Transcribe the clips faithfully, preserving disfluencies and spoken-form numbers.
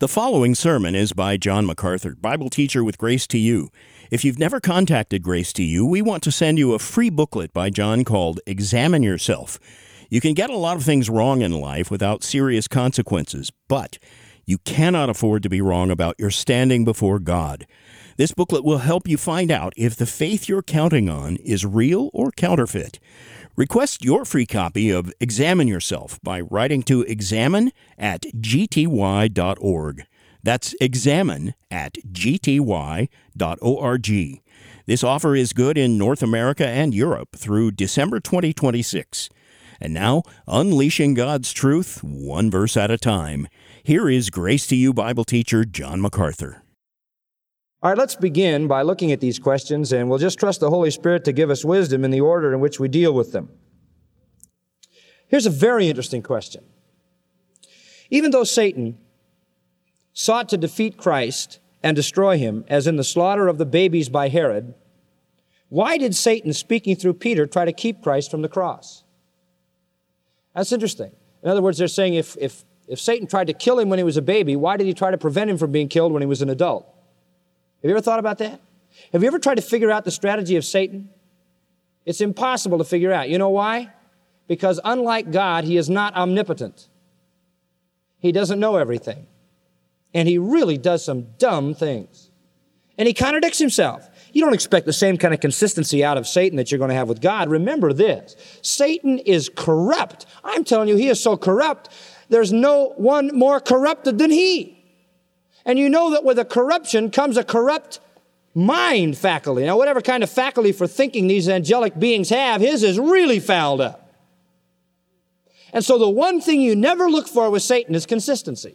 The following sermon is by John MacArthur, Bible teacher with Grace to You. If you've never contacted Grace to You, we want to send you a free booklet by John called Examine Yourself. You can get a lot of things wrong in life without serious consequences, but you cannot afford to be wrong about your standing before God. This booklet will help you find out if the faith you're counting on is real or counterfeit. Request your free copy of Examine Yourself by writing to examine at g t y dot org. That's examine at g t y dot org. This offer is good in North America and Europe through December twenty twenty-six. And now, unleashing God's truth, one verse at a time. Here is Grace to You Bible teacher John MacArthur. All right, let's begin by looking at these questions, and we'll just trust the Holy Spirit to give us wisdom in the order in which we deal with them. Here's a very interesting question. Even though Satan sought to defeat Christ and destroy him, as in the slaughter of the babies by Herod, why did Satan, speaking through Peter, try to keep Christ from the cross? That's interesting. In other words, they're saying if, if, if Satan tried to kill him when he was a baby, why did he try to prevent him from being killed when he was an adult? Have you ever thought about that? Have you ever tried to figure out the strategy of Satan? It's impossible to figure out. You know why? Because unlike God, he is not omnipotent. He doesn't know everything. And he really does some dumb things. And he contradicts himself. You don't expect the same kind of consistency out of Satan that you're going to have with God. Remember this. Satan is corrupt. I'm telling you, he is so corrupt, there's no one more corrupted than he. And you know that with a corruption comes a corrupt mind faculty. Now, whatever kind of faculty for thinking these angelic beings have, his is really fouled up. And so the one thing you never look for with Satan is consistency.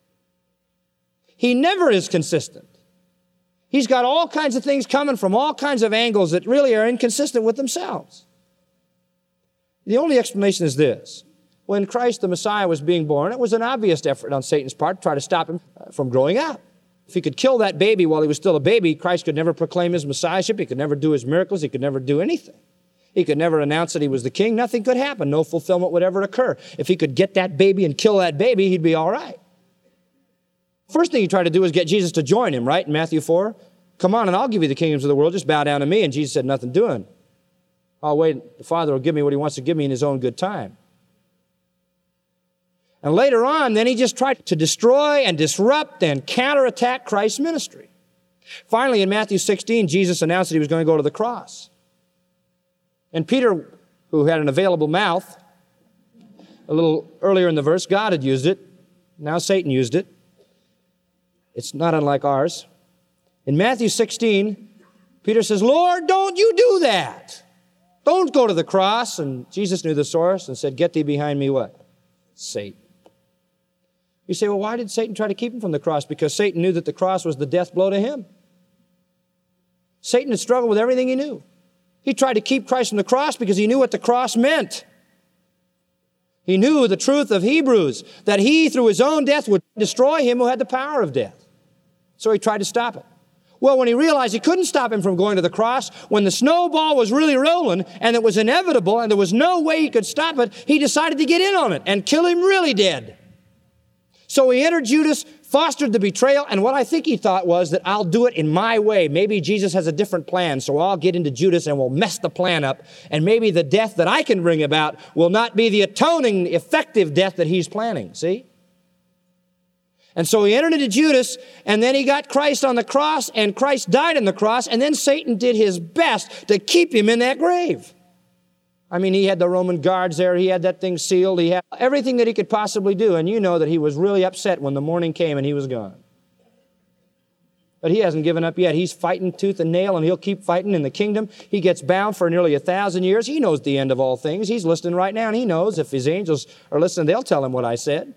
He never is consistent. He's got all kinds of things coming from all kinds of angles that really are inconsistent with themselves. The only explanation is this. When Christ the Messiah was being born, it was an obvious effort on Satan's part to try to stop him from growing up. If he could kill that baby while he was still a baby, Christ could never proclaim his messiahship. He could never do his miracles. He could never do anything. He could never announce that he was the king. Nothing could happen. No fulfillment would ever occur. If he could get that baby and kill that baby, he'd be all right. First thing he tried to do was get Jesus to join him, right? In Matthew four. Come on, and I'll give you the kingdoms of the world. Just bow down to me. And Jesus said, nothing doing. I'll wait. The Father will give me what he wants to give me in his own good time. And later on, then he just tried to destroy and disrupt and counterattack Christ's ministry. Finally, in Matthew sixteen, Jesus announced that he was going to go to the cross. And Peter, who had an available mouth, a little earlier in the verse, God had used it. Now Satan used it. It's not unlike ours. In Matthew sixteen, Peter says, Lord, don't you do that. Don't go to the cross. And Jesus knew the source and said, get thee behind me what? Satan. You say, well, why did Satan try to keep him from the cross? Because Satan knew that the cross was the death blow to him. Satan had struggled with everything he knew. He tried to keep Christ from the cross because he knew what the cross meant. He knew the truth of Hebrews, that he, through his own death, would destroy him who had the power of death. So he tried to stop it. Well, when he realized he couldn't stop him from going to the cross, when the snowball was really rolling and it was inevitable and there was no way he could stop it, he decided to get in on it and kill him really dead. So he entered Judas, fostered the betrayal, and what I think he thought was that I'll do it in my way. Maybe Jesus has a different plan, so I'll get into Judas and we'll mess the plan up, and maybe the death that I can bring about will not be the atoning, effective death that he's planning, see? And so he entered into Judas, and then he got Christ on the cross, and Christ died on the cross, and then Satan did his best to keep him in that grave. I mean, he had the Roman guards there. He had that thing sealed. He had everything that he could possibly do. And you know that he was really upset when the morning came and he was gone. But he hasn't given up yet. He's fighting tooth and nail, and he'll keep fighting in the kingdom. He gets bound for nearly a thousand years. He knows the end of all things. He's listening right now, and he knows if his angels are listening, they'll tell him what I said.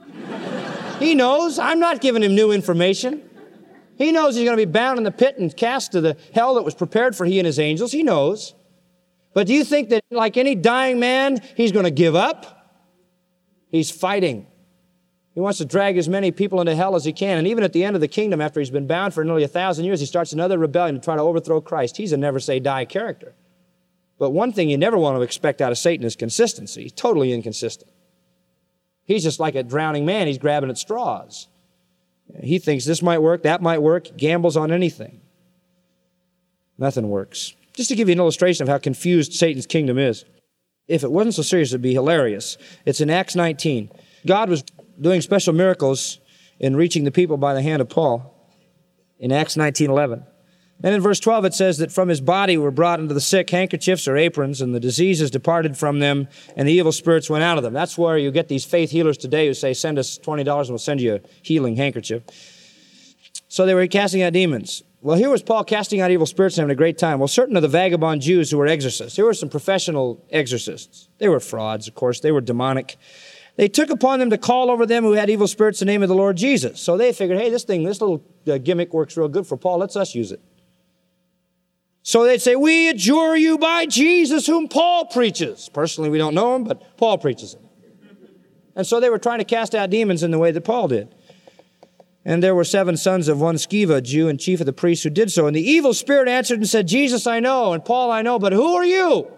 He knows. I'm not giving him new information. He knows he's going to be bound in the pit and cast to the hell that was prepared for he and his angels. He knows. But do you think that, like any dying man, he's going to give up? He's fighting. He wants to drag as many people into hell as he can. And even at the end of the kingdom, after he's been bound for nearly a thousand years, he starts another rebellion to try to overthrow Christ. He's a never-say-die character. But one thing you never want to expect out of Satan is consistency. He's totally inconsistent. He's just like a drowning man. He's grabbing at straws. He thinks this might work, that might work, gambles on anything. Nothing works. Just to give you an illustration of how confused Satan's kingdom is. If it wasn't so serious, it'd be hilarious. It's in Acts nineteen. God was doing special miracles in reaching the people by the hand of Paul in Acts nineteen eleven. And in verse twelve it says that from his body were brought unto the sick handkerchiefs or aprons, and the diseases departed from them, and the evil spirits went out of them. That's where you get these faith healers today who say, send us twenty dollars and we'll send you a healing handkerchief. So they were casting out demons. Well, here was Paul casting out evil spirits and having a great time. Well, certain of the vagabond Jews who were exorcists, here were some professional exorcists. They were frauds, of course. They were demonic. They took upon them to call over them who had evil spirits in the name of the Lord Jesus. So they figured, hey, this thing, this little uh, gimmick works real good for Paul. Let's us use it. So they'd say, we adjure you by Jesus whom Paul preaches. Personally, we don't know him, but Paul preaches him. And so they were trying to cast out demons in the way that Paul did. And there were seven sons of one Sceva, a Jew and chief of the priests, who did so. And the evil spirit answered and said, Jesus I know, and Paul I know, but who are you?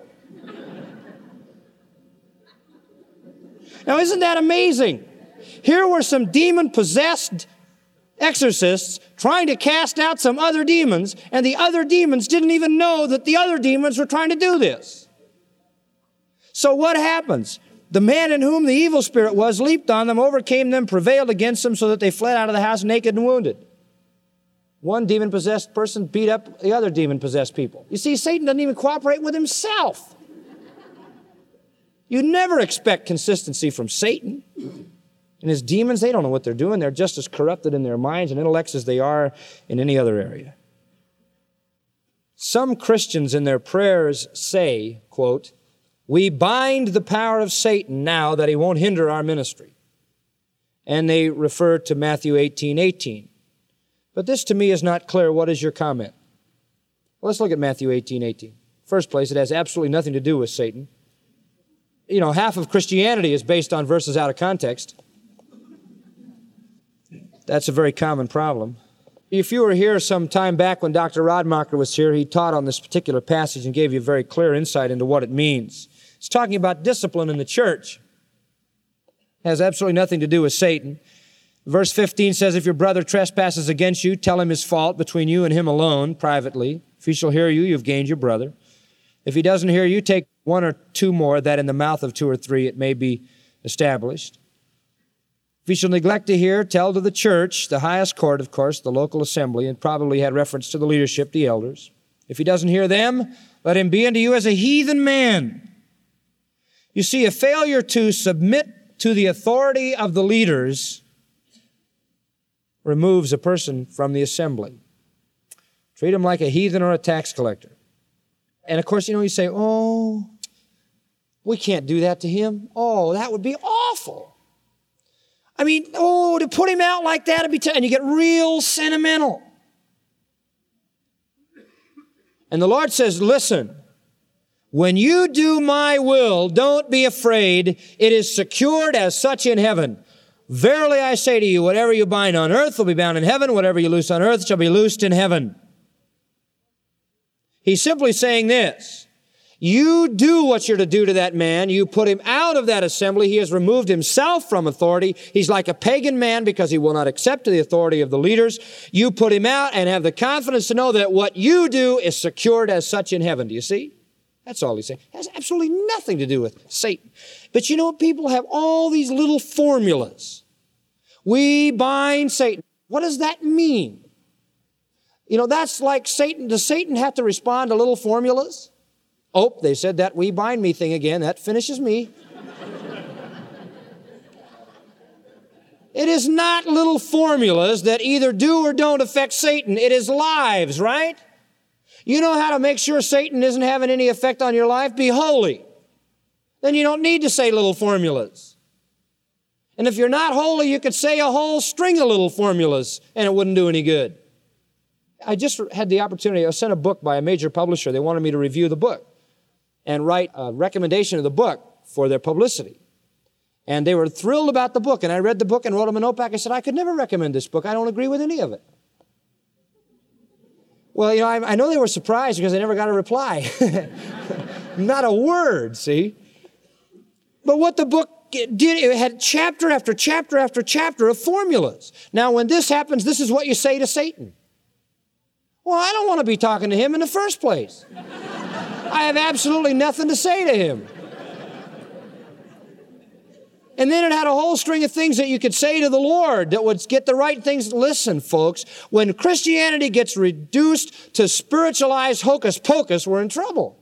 Now, isn't that amazing? Here were some demon-possessed exorcists trying to cast out some other demons, and the other demons didn't even know that the other demons were trying to do this. So what happens? The man in whom the evil spirit was leaped on them, overcame them, prevailed against them, so that they fled out of the house naked and wounded. One demon-possessed person beat up the other demon-possessed people. You see, Satan doesn't even cooperate with himself. You never expect consistency from Satan. And his demons, they don't know what they're doing. They're just as corrupted in their minds and intellects as they are in any other area. Some Christians in their prayers say, quote, we bind the power of Satan now that he won't hinder our ministry. And they refer to Matthew eighteen eighteen. But this to me is not clear. What is your comment? Well, let's look at Matthew eighteen eighteen. First place, it has absolutely nothing to do with Satan. You know, half of Christianity is based on verses out of context. That's a very common problem. If you were here some time back when Doctor Rodmacher was here, he taught on this particular passage and gave you a very clear insight into what it means. It's talking about discipline in the church. It has absolutely nothing to do with Satan. Verse fifteen says, if your brother trespasses against you, tell him his fault between you and him alone, privately. If he shall hear you, you've gained your brother. If he doesn't hear you, take one or two more, that in the mouth of two or three it may be established. If he shall neglect to hear, tell to the church, the highest court, of course, the local assembly, and probably had reference to the leadership, the elders. If he doesn't hear them, let him be unto you as a heathen man. You see, a failure to submit to the authority of the leaders removes a person from the assembly. Treat him like a heathen or a tax collector. And of course, you know, you say, oh, we can't do that to him. Oh, that would be awful. I mean, oh, to put him out like that, would be t-. and you get real sentimental. And the Lord says, listen, when you do my will, don't be afraid. It is secured as such in heaven. Verily I say to you, whatever you bind on earth will be bound in heaven. Whatever you loose on earth shall be loosed in heaven. He's simply saying this. You do what you're to do to that man. You put him out of that assembly. He has removed himself from authority. He's like a pagan man because he will not accept the authority of the leaders. You put him out and have the confidence to know that what you do is secured as such in heaven. Do you see? That's all he's saying. It has absolutely nothing to do with Satan. But you know what? People have all these little formulas. We bind Satan. What does that mean? You know, that's like Satan. Does Satan have to respond to little formulas? Oh, they said that we bind me thing again. That finishes me. It is not little formulas that either do or don't affect Satan. It is lives, right? You know how to make sure Satan isn't having any effect on your life? Be holy. Then you don't need to say little formulas. And if you're not holy, you could say a whole string of little formulas and it wouldn't do any good. I just had the opportunity, I was sent a book by a major publisher. They wanted me to review the book and write a recommendation of the book for their publicity. And they were thrilled about the book. And I read the book and wrote them a note back. I said, I could never recommend this book. I don't agree with any of it. Well, you know, I, I know they were surprised because I never got a reply. Not a word, see? But what the book did, it had chapter after chapter after chapter of formulas. Now, when this happens, this is what you say to Satan. Well, I don't want to be talking to him in the first place. I have absolutely nothing to say to him. And then it had a whole string of things that you could say to the Lord that would get the right things. Listen, folks, when Christianity gets reduced to spiritualized hocus pocus, we're in trouble.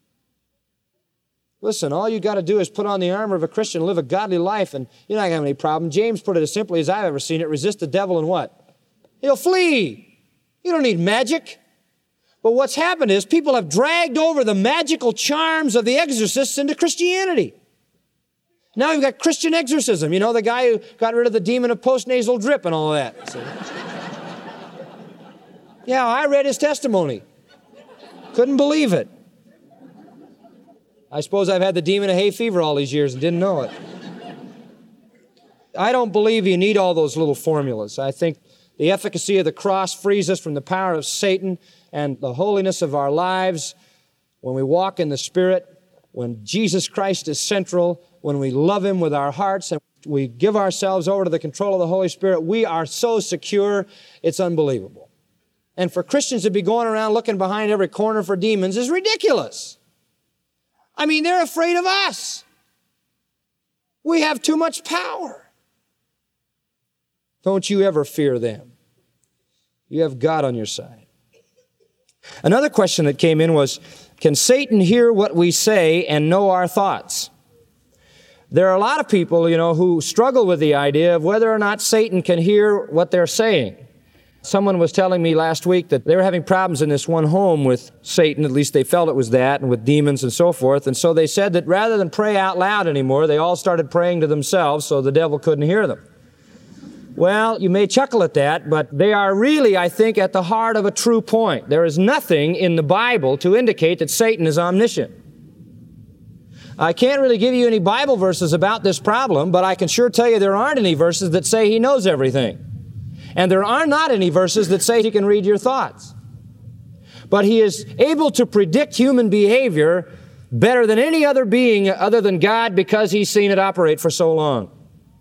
Listen, all you got to do is put on the armor of a Christian, live a godly life, and you're not going to have any problem. James put it as simply as I've ever seen it: resist the devil and what? He'll flee. You don't need magic. But what's happened is people have dragged over the magical charms of the exorcists into Christianity. Now we've got Christian exorcism. You know, the guy who got rid of the demon of postnasal drip and all that. See? Yeah, I read his testimony. Couldn't believe it. I suppose I've had the demon of hay fever all these years and didn't know it. I don't believe you need all those little formulas. I think the efficacy of the cross frees us from the power of Satan, and the holiness of our lives when we walk in the Spirit, when Jesus Christ is central, when we love Him with our hearts and we give ourselves over to the control of the Holy Spirit, we are so secure, it's unbelievable. And for Christians to be going around looking behind every corner for demons is ridiculous. I mean, they're afraid of us. We have too much power. Don't you ever fear them. You have God on your side. Another question that came in was, can Satan hear what we say and know our thoughts? There are a lot of people, you know, who struggle with the idea of whether or not Satan can hear what they're saying. Someone was telling me last week that they were having problems in this one home with Satan, at least they felt it was that, and with demons and so forth. And so they said that rather than pray out loud anymore, they all started praying to themselves so the devil couldn't hear them. Well, you may chuckle at that, but they are really, I think, at the heart of a true point. There is nothing in the Bible to indicate that Satan is omniscient. I can't really give you any Bible verses about this problem, but I can sure tell you there aren't any verses that say he knows everything. And there are not any verses that say he can read your thoughts. But he is able to predict human behavior better than any other being other than God because he's seen it operate for so long.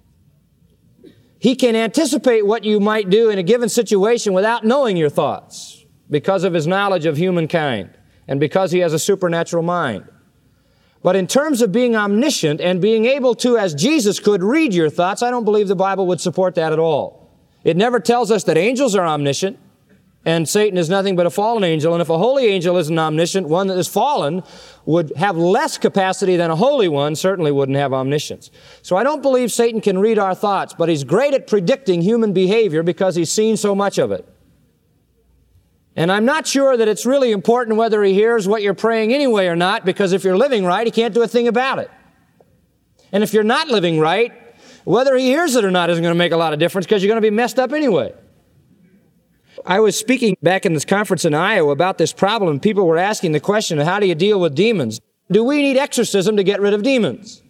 He can anticipate what you might do in a given situation without knowing your thoughts because of his knowledge of humankind and because he has a supernatural mind. But in terms of being omniscient and being able to, as Jesus could, read your thoughts, I don't believe the Bible would support that at all. It never tells us that angels are omniscient and Satan is nothing but a fallen angel. And if a holy angel isn't omniscient, one that is fallen would have less capacity than a holy one, certainly wouldn't have omniscience. So I don't believe Satan can read our thoughts, but he's great at predicting human behavior because he's seen so much of it. And I'm not sure that it's really important whether he hears what you're praying anyway or not, because if you're living right, he can't do a thing about it. And if you're not living right, whether he hears it or not isn't going to make a lot of difference because you're going to be messed up anyway. I was speaking back in this conference in Iowa about this problem, and people were asking the question, how do you deal with demons? Do we need exorcism to get rid of demons?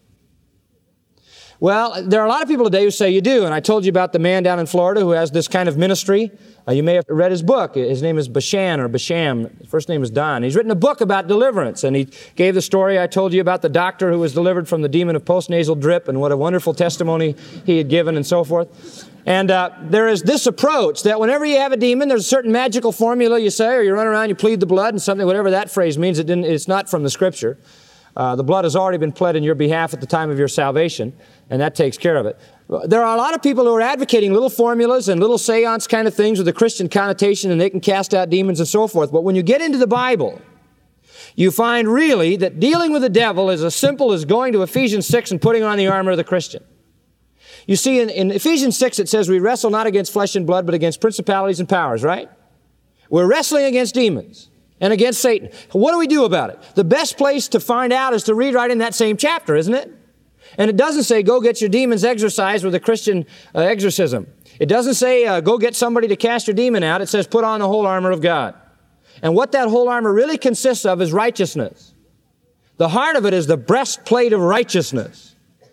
Well, there are a lot of people today who say you do, and I told you about the man down in Florida who has this kind of ministry. Uh, you may have read his book. His name is Bashan or Basham. His first name is Don. He's written a book about deliverance, and he gave the story I told you about the doctor who was delivered from the demon of postnasal drip and what a wonderful testimony he had given and so forth. And uh, there is this approach that whenever you have a demon, there's a certain magical formula you say, or you run around, you plead the blood and something, whatever that phrase means, it didn't, it's not from the Scripture. Uh, the blood has already been pled in your behalf at the time of your salvation, and that takes care of it. There are a lot of people who are advocating little formulas and little seance kind of things with a Christian connotation, and they can cast out demons and so forth. But when you get into the Bible, you find really that dealing with the devil is as simple as going to Ephesians six and putting on the armor of the Christian. You see, in, in Ephesians six, it says we wrestle not against flesh and blood, but against principalities and powers, right? We're wrestling against demons and against Satan. What do we do about it? The best place to find out is to read right in that same chapter, isn't it? And it doesn't say, go get your demons exorcised with a Christian uh, exorcism. It doesn't say, uh, go get somebody to cast your demon out. It says, put on the whole armor of God. And what that whole armor really consists of is righteousness. The heart of it is the breastplate of righteousness.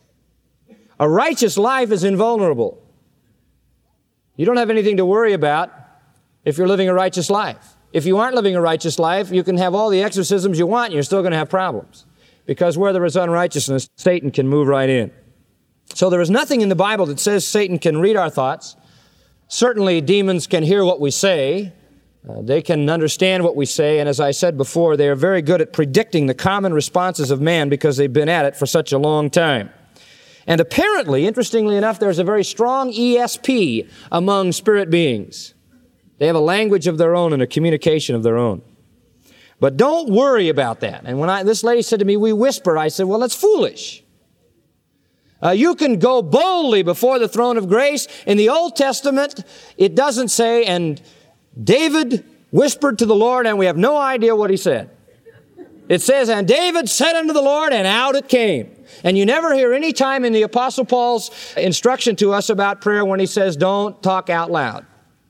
A righteous life is invulnerable. You don't have anything to worry about if you're living a righteous life. If you aren't living a righteous life, you can have all the exorcisms you want and you're still going to have problems. Because where there is unrighteousness, Satan can move right in. So there is nothing in the Bible that says Satan can read our thoughts. Certainly demons can hear what we say. Uh, they can understand what we say. And as I said before, they are very good at predicting the common responses of man because they've been at it for such a long time. And apparently, interestingly enough, there's a very strong E S P among spirit beings. They have a language of their own and a communication of their own. But don't worry about that. And when I, this lady said to me, we whisper, I said, well, that's foolish. Uh, you can go boldly before the throne of grace. In the Old Testament, it doesn't say, and David whispered to the Lord, and we have no idea what he said. It says, and David said unto the Lord, and out it came. And you never hear any time in the Apostle Paul's instruction to us about prayer when he says, don't talk out loud.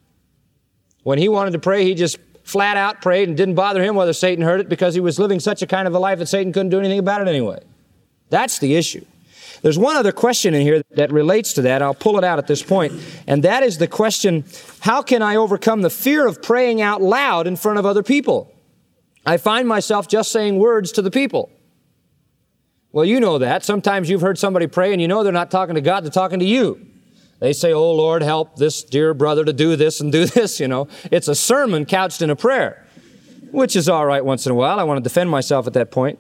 When he wanted to pray, he just flat out prayed and didn't bother him whether Satan heard it because he was living such a kind of a life that Satan couldn't do anything about it anyway. That's the issue. There's one other question in here that relates to that. I'll pull it out at this point. And that is the question, how can I overcome the fear of praying out loud in front of other people? I find myself just saying words to the people. Well, you know that. Sometimes you've heard somebody pray and you know they're not talking to God, they're talking to you. They say, oh, Lord, help this dear brother to do this and do this, you know. It's a sermon couched in a prayer, which is all right once in a while. I want to defend myself at that point.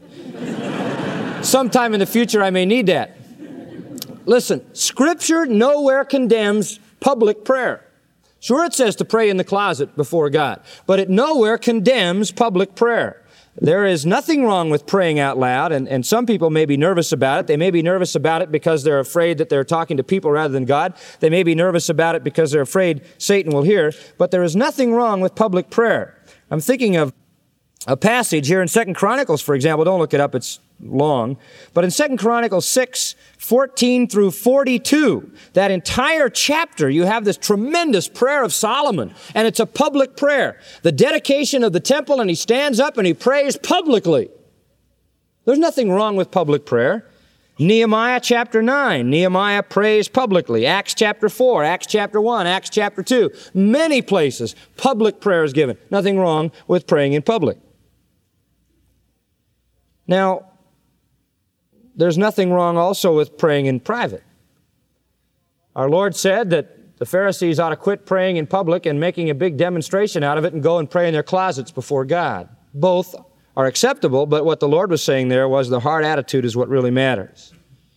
Sometime in the future, I may need that. Listen, Scripture nowhere condemns public prayer. Sure, it says to pray in the closet before God, but it nowhere condemns public prayer. There is nothing wrong with praying out loud, and, and some people may be nervous about it. They may be nervous about it because they're afraid that they're talking to people rather than God. They may be nervous about it because they're afraid Satan will hear, but there is nothing wrong with public prayer. I'm thinking of a passage here in Second Chronicles, for example. Don't look it up, it's long. But in Second Chronicles six, fourteen through forty-two, that entire chapter, you have this tremendous prayer of Solomon, and it's a public prayer. The dedication of the temple, and he stands up and he prays publicly. There's nothing wrong with public prayer. Nehemiah chapter nine, Nehemiah prays publicly. Acts chapter four, Acts chapter one, Acts chapter two. Many places, public prayer is given. Nothing wrong with praying in public. Now, there's nothing wrong also with praying in private. Our Lord said that the Pharisees ought to quit praying in public and making a big demonstration out of it and go and pray in their closets before God. Both are acceptable, but what the Lord was saying there was the heart attitude is what really matters.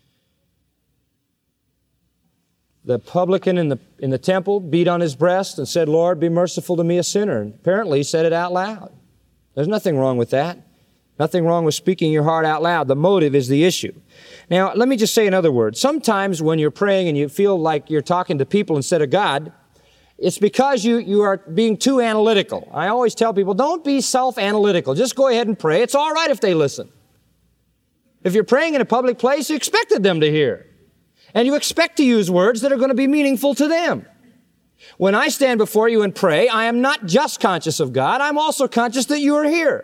The publican in the, in the temple beat on his breast and said, Lord, be merciful to me, a sinner. And apparently he said it out loud. There's nothing wrong with that. Nothing wrong with speaking your heart out loud. The motive is the issue. Now, let me just say in other words, sometimes when you're praying and you feel like you're talking to people instead of God, it's because you, you are being too analytical. I always tell people, don't be self-analytical. Just go ahead and pray. It's all right if they listen. If you're praying in a public place, you expected them to hear. And you expect to use words that are going to be meaningful to them. When I stand before you and pray, I am not just conscious of God, I'm also conscious that you are here.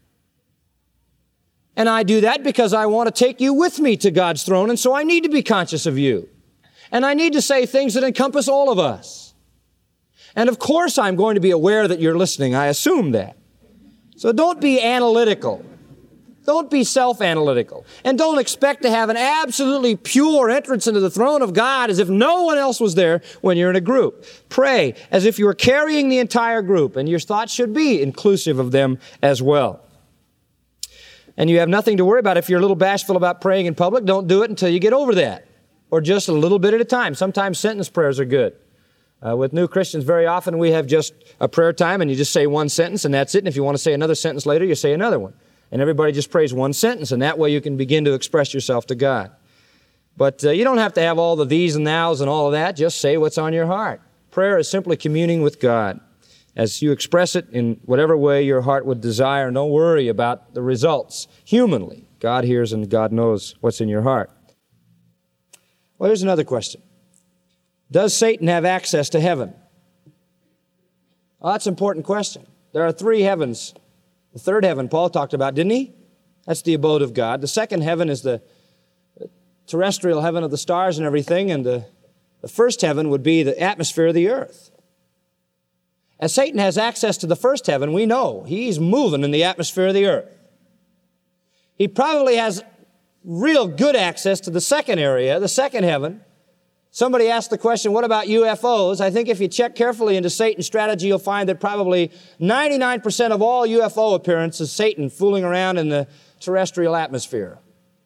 And I do that because I want to take you with me to God's throne, and so I need to be conscious of you. And I need to say things that encompass all of us. And of course I'm going to be aware that you're listening. I assume that. So don't be analytical. Don't be self-analytical. And don't expect to have an absolutely pure entrance into the throne of God as if no one else was there when you're in a group. Pray as if you were carrying the entire group, and your thoughts should be inclusive of them as well. And you have nothing to worry about. If you're a little bashful about praying in public, don't do it until you get over that. Or just a little bit at a time. Sometimes sentence prayers are good. Uh, with new Christians, very often we have just a prayer time and you just say one sentence and that's it. And if you want to say another sentence later, you say another one. And everybody just prays one sentence, and that way you can begin to express yourself to God. But uh, you don't have to have all the these and thous and all of that. Just say what's on your heart. Prayer is simply communing with God. As you express it in whatever way your heart would desire, don't worry about the results. Humanly, God hears and God knows what's in your heart. Well, here's another question. Does Satan have access to heaven? Well, that's an important question. There are three heavens. The third heaven Paul talked about, didn't he? That's the abode of God. The second heaven is the terrestrial heaven of the stars and everything, and the, the first heaven would be the atmosphere of the earth. As Satan has access to the first heaven, we know he's moving in the atmosphere of the earth. He probably has real good access to the second area, the second heaven. Somebody asked the question, what about U F Os? I think if you check carefully into Satan's strategy, you'll find that probably ninety-nine percent of all U F O appearances is Satan fooling around in the terrestrial atmosphere.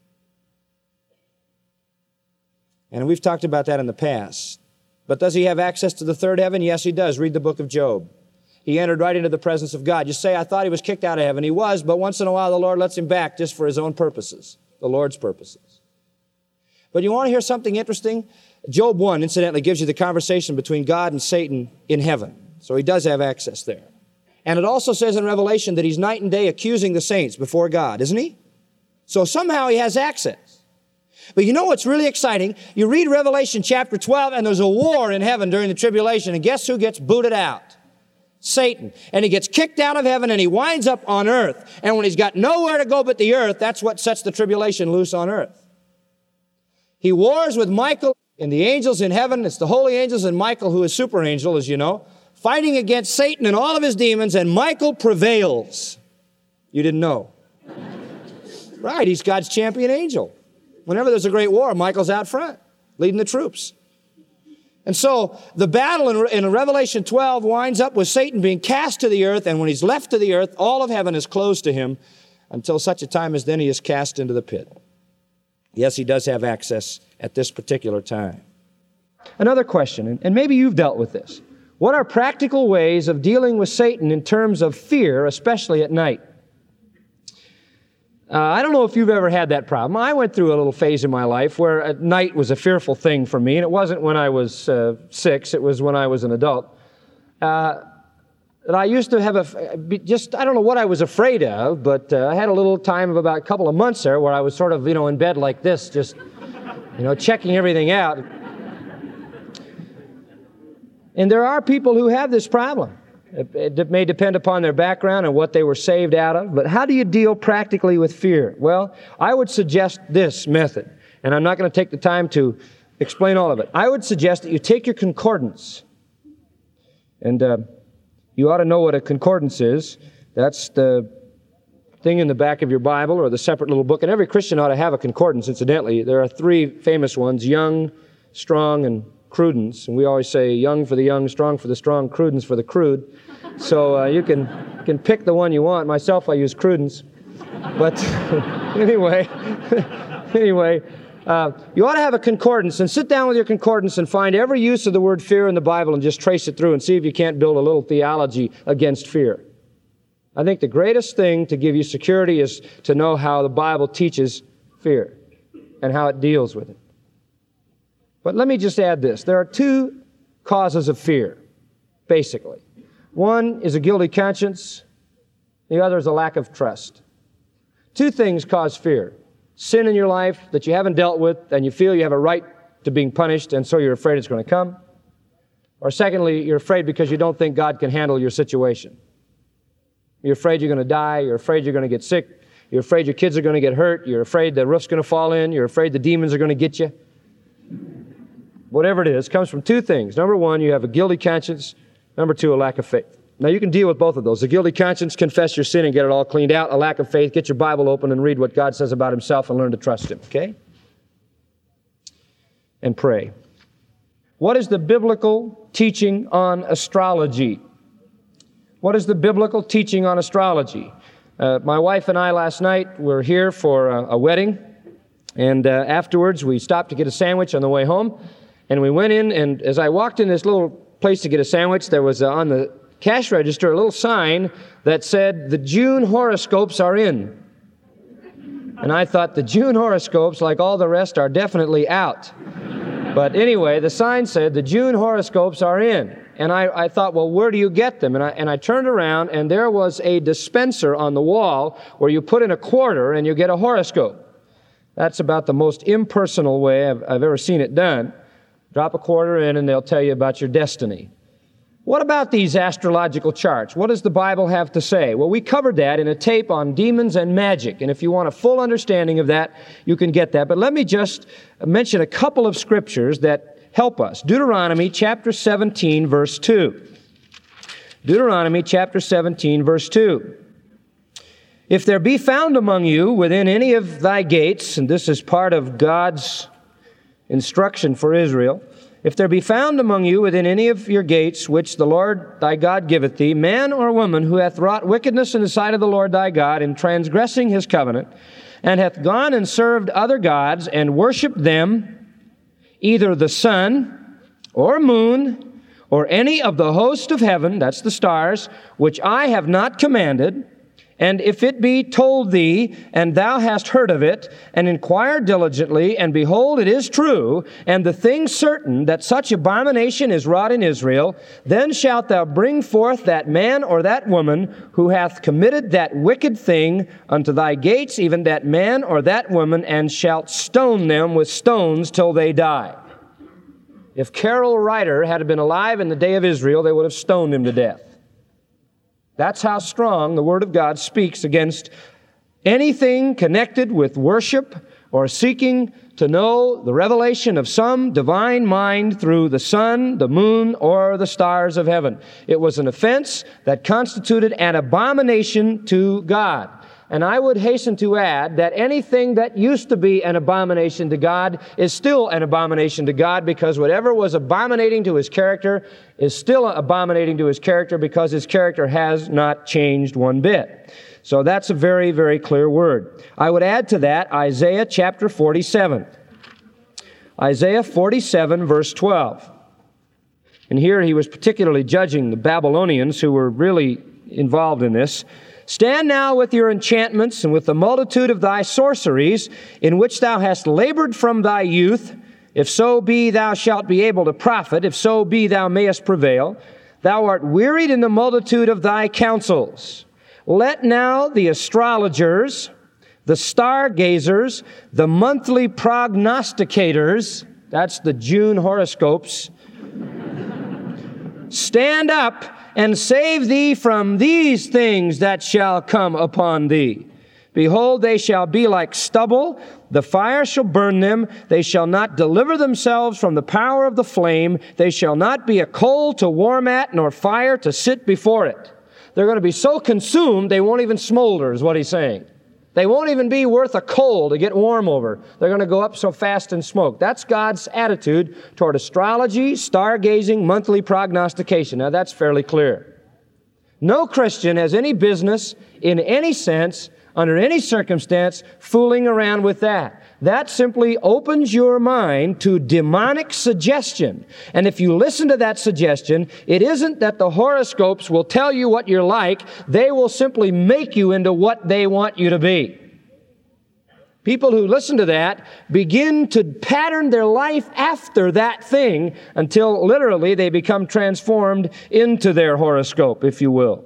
And we've talked about that in the past. But does he have access to the third heaven? Yes, he does. Read the book of Job. He entered right into the presence of God. You say, I thought he was kicked out of heaven. He was, but once in a while the Lord lets him back just for his own purposes, the Lord's purposes. But you want to hear something interesting? Job one, incidentally, gives you the conversation between God and Satan in heaven. So he does have access there. And it also says in Revelation that he's night and day accusing the saints before God, isn't he? So somehow he has access. But you know what's really exciting? You read Revelation chapter twelve, and there's a war in heaven during the tribulation, and guess who gets booted out? Satan. And he gets kicked out of heaven, and he winds up on earth. And when he's got nowhere to go but the earth, that's what sets the tribulation loose on earth. He wars with Michael and the angels in heaven. It's the holy angels and Michael, who is super angel, as you know, fighting against Satan and all of his demons, and Michael prevails. You didn't know. Right, he's God's champion angel. Whenever there's a great war, Michael's out front, leading the troops. And so the battle in, in Revelation twelve winds up with Satan being cast to the earth, and when he's left to the earth, all of heaven is closed to him until such a time as then he is cast into the pit. Yes, he does have access at this particular time. Another question, and maybe you've dealt with this. What are practical ways of dealing with Satan in terms of fear, especially at night? Uh, I don't know if you've ever had that problem. I went through a little phase in my life where at night was a fearful thing for me, and it wasn't when I was uh, six, it was when I was an adult. Uh, and I used to have a, just, I don't know what I was afraid of, but uh, I had a little time of about a couple of months there where I was sort of, you know, in bed like this, just, you know, checking everything out. And there are people who have this problem. It, it may depend upon their background and what they were saved out of, but how do you deal practically with fear? Well, I would suggest this method, and I'm not going to take the time to explain all of it. I would suggest that you take your concordance, and uh, you ought to know what a concordance is. That's the thing in the back of your Bible or the separate little book, and every Christian ought to have a concordance, incidentally. There are three famous ones, Young, Strong, and Crudence, and we always say Young for the young, Strong for the strong, Crudence for the crude. So uh, you can can pick the one you want. Myself, I use Crudence. But anyway, anyway, uh, you ought to have a concordance, and sit down with your concordance and find every use of the word fear in the Bible and just trace it through and see if you can't build a little theology against fear. I think the greatest thing to give you security is to know how the Bible teaches fear and how it deals with it. But let me just add this. There are two causes of fear, basically. One is a guilty conscience. The other is a lack of trust. Two things cause fear. Sin in your life that you haven't dealt with and you feel you have a right to being punished, and so you're afraid it's going to come. Or secondly, you're afraid because you don't think God can handle your situation. You're afraid you're going to die. You're afraid you're going to get sick. You're afraid your kids are going to get hurt. You're afraid the roof's going to fall in. You're afraid the demons are going to get you. Whatever it is, comes from two things. Number one, you have a guilty conscience. Number two, a lack of faith. Now, you can deal with both of those. A guilty conscience, confess your sin and get it all cleaned out. A lack of faith, get your Bible open and read what God says about Himself and learn to trust Him, okay? And pray. What is the biblical teaching on astrology? What is the biblical teaching on astrology? Uh, my wife and I last night were here for a, a wedding, and uh, afterwards we stopped to get a sandwich on the way home. And we went in, and as I walked in this little place to get a sandwich, there was uh, on the cash register a little sign that said, "The June horoscopes are in." And I thought, the June horoscopes, like all the rest, are definitely out. But anyway, the sign said, "The June horoscopes are in." And I, I thought, well, where do you get them? And I, and I turned around, and there was a dispenser on the wall where you put in a quarter and you get a horoscope. That's about the most impersonal way I've, I've ever seen it done. Drop a quarter in and they'll tell you about your destiny. What about these astrological charts? What does the Bible have to say? Well, we covered that in a tape on demons and magic. And if you want a full understanding of that, you can get that. But let me just mention a couple of scriptures that help us. Deuteronomy chapter seventeen, verse two. Deuteronomy chapter seventeen, verse two. If there be found among you within any of thy gates, and this is part of God's instruction for Israel, if there be found among you within any of your gates, which the Lord thy God giveth thee, man or woman who hath wrought wickedness in the sight of the Lord thy God, in transgressing his covenant, and hath gone and served other gods, and worshipped them, either the sun, or moon, or any of the host of heaven, that's the stars, which I have not commanded, and if it be told thee, and thou hast heard of it, and inquire diligently, and behold, it is true, and the thing certain that such abomination is wrought in Israel, then shalt thou bring forth that man or that woman who hath committed that wicked thing unto thy gates, even that man or that woman, and shalt stone them with stones till they die. If Carol Ryder had been alive in the day of Israel, they would have stoned him to death. That's how strong the Word of God speaks against anything connected with worship or seeking to know the revelation of some divine mind through the sun, the moon, or the stars of heaven. It was an offense that constituted an abomination to God. And I would hasten to add that anything that used to be an abomination to God is still an abomination to God, because whatever was abominating to His character is still abominating to His character, because His character has not changed one bit. So that's a very, very clear word. I would add to that Isaiah chapter forty-seven. Isaiah forty-seven, verse twelve. And here he was particularly judging the Babylonians who were really involved in this. Stand now with your enchantments and with the multitude of thy sorceries, in which thou hast labored from thy youth. If so be thou shalt be able to profit, if so be thou mayest prevail. Thou art wearied in the multitude of thy counsels. Let now the astrologers, the stargazers, the monthly prognosticators, that's the June horoscopes, stand up and save thee from these things that shall come upon thee. Behold, they shall be like stubble. The fire shall burn them. They shall not deliver themselves from the power of the flame. They shall not be a coal to warm at, nor fire to sit before it. They're going to be so consumed, they won't even smolder, is what he's saying. They won't even be worth a coal to get warm over. They're going to go up so fast in smoke. That's God's attitude toward astrology, stargazing, monthly prognostication. Now, that's fairly clear. No Christian has any business, in any sense, under any circumstance, fooling around with that. That simply opens your mind to demonic suggestion. And if you listen to that suggestion, it isn't that the horoscopes will tell you what you're like. They will simply make you into what they want you to be. People who listen to that begin to pattern their life after that thing until literally they become transformed into their horoscope, if you will.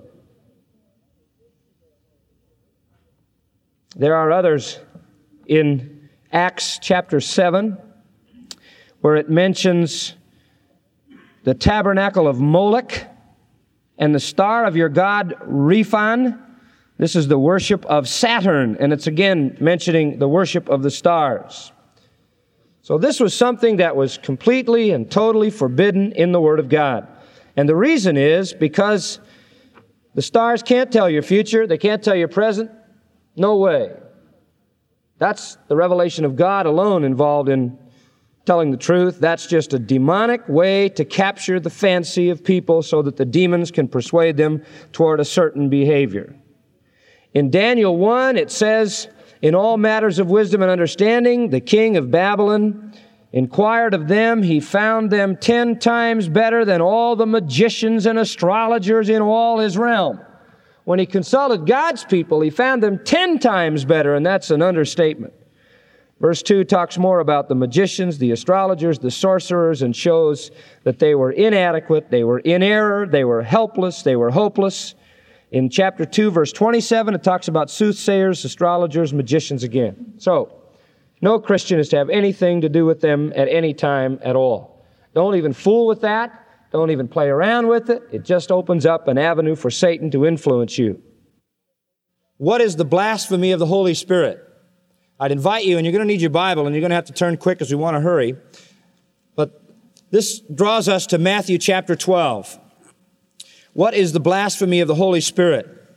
There are others in Acts chapter seven, where it mentions the tabernacle of Moloch and the star of your god Rephan. This is the worship of Saturn, and it's again mentioning the worship of the stars. So this was something that was completely and totally forbidden in the Word of God. And the reason is because the stars can't tell your future, they can't tell your present. No way. That's the revelation of God alone involved in telling the truth. That's just a demonic way to capture the fancy of people so that the demons can persuade them toward a certain behavior. In Daniel one, it says, in all matters of wisdom and understanding, the king of Babylon inquired of them. He found them ten times better than all the magicians and astrologers in all his realm. When he consulted God's people, he found them ten times better, and that's an understatement. Verse two talks more about the magicians, the astrologers, the sorcerers, and shows that they were inadequate, they were in error, they were helpless, they were hopeless. In chapter two, verse twenty-seven, it talks about soothsayers, astrologers, magicians again. So, no Christian is to have anything to do with them at any time at all. Don't even fool with that. Don't even play around with it. It just opens up an avenue for Satan to influence you. What is the blasphemy of the Holy Spirit? I'd invite you, and you're going to need your Bible, and you're going to have to turn quick because we want to hurry. But this draws us to Matthew chapter twelve. What is the blasphemy of the Holy Spirit?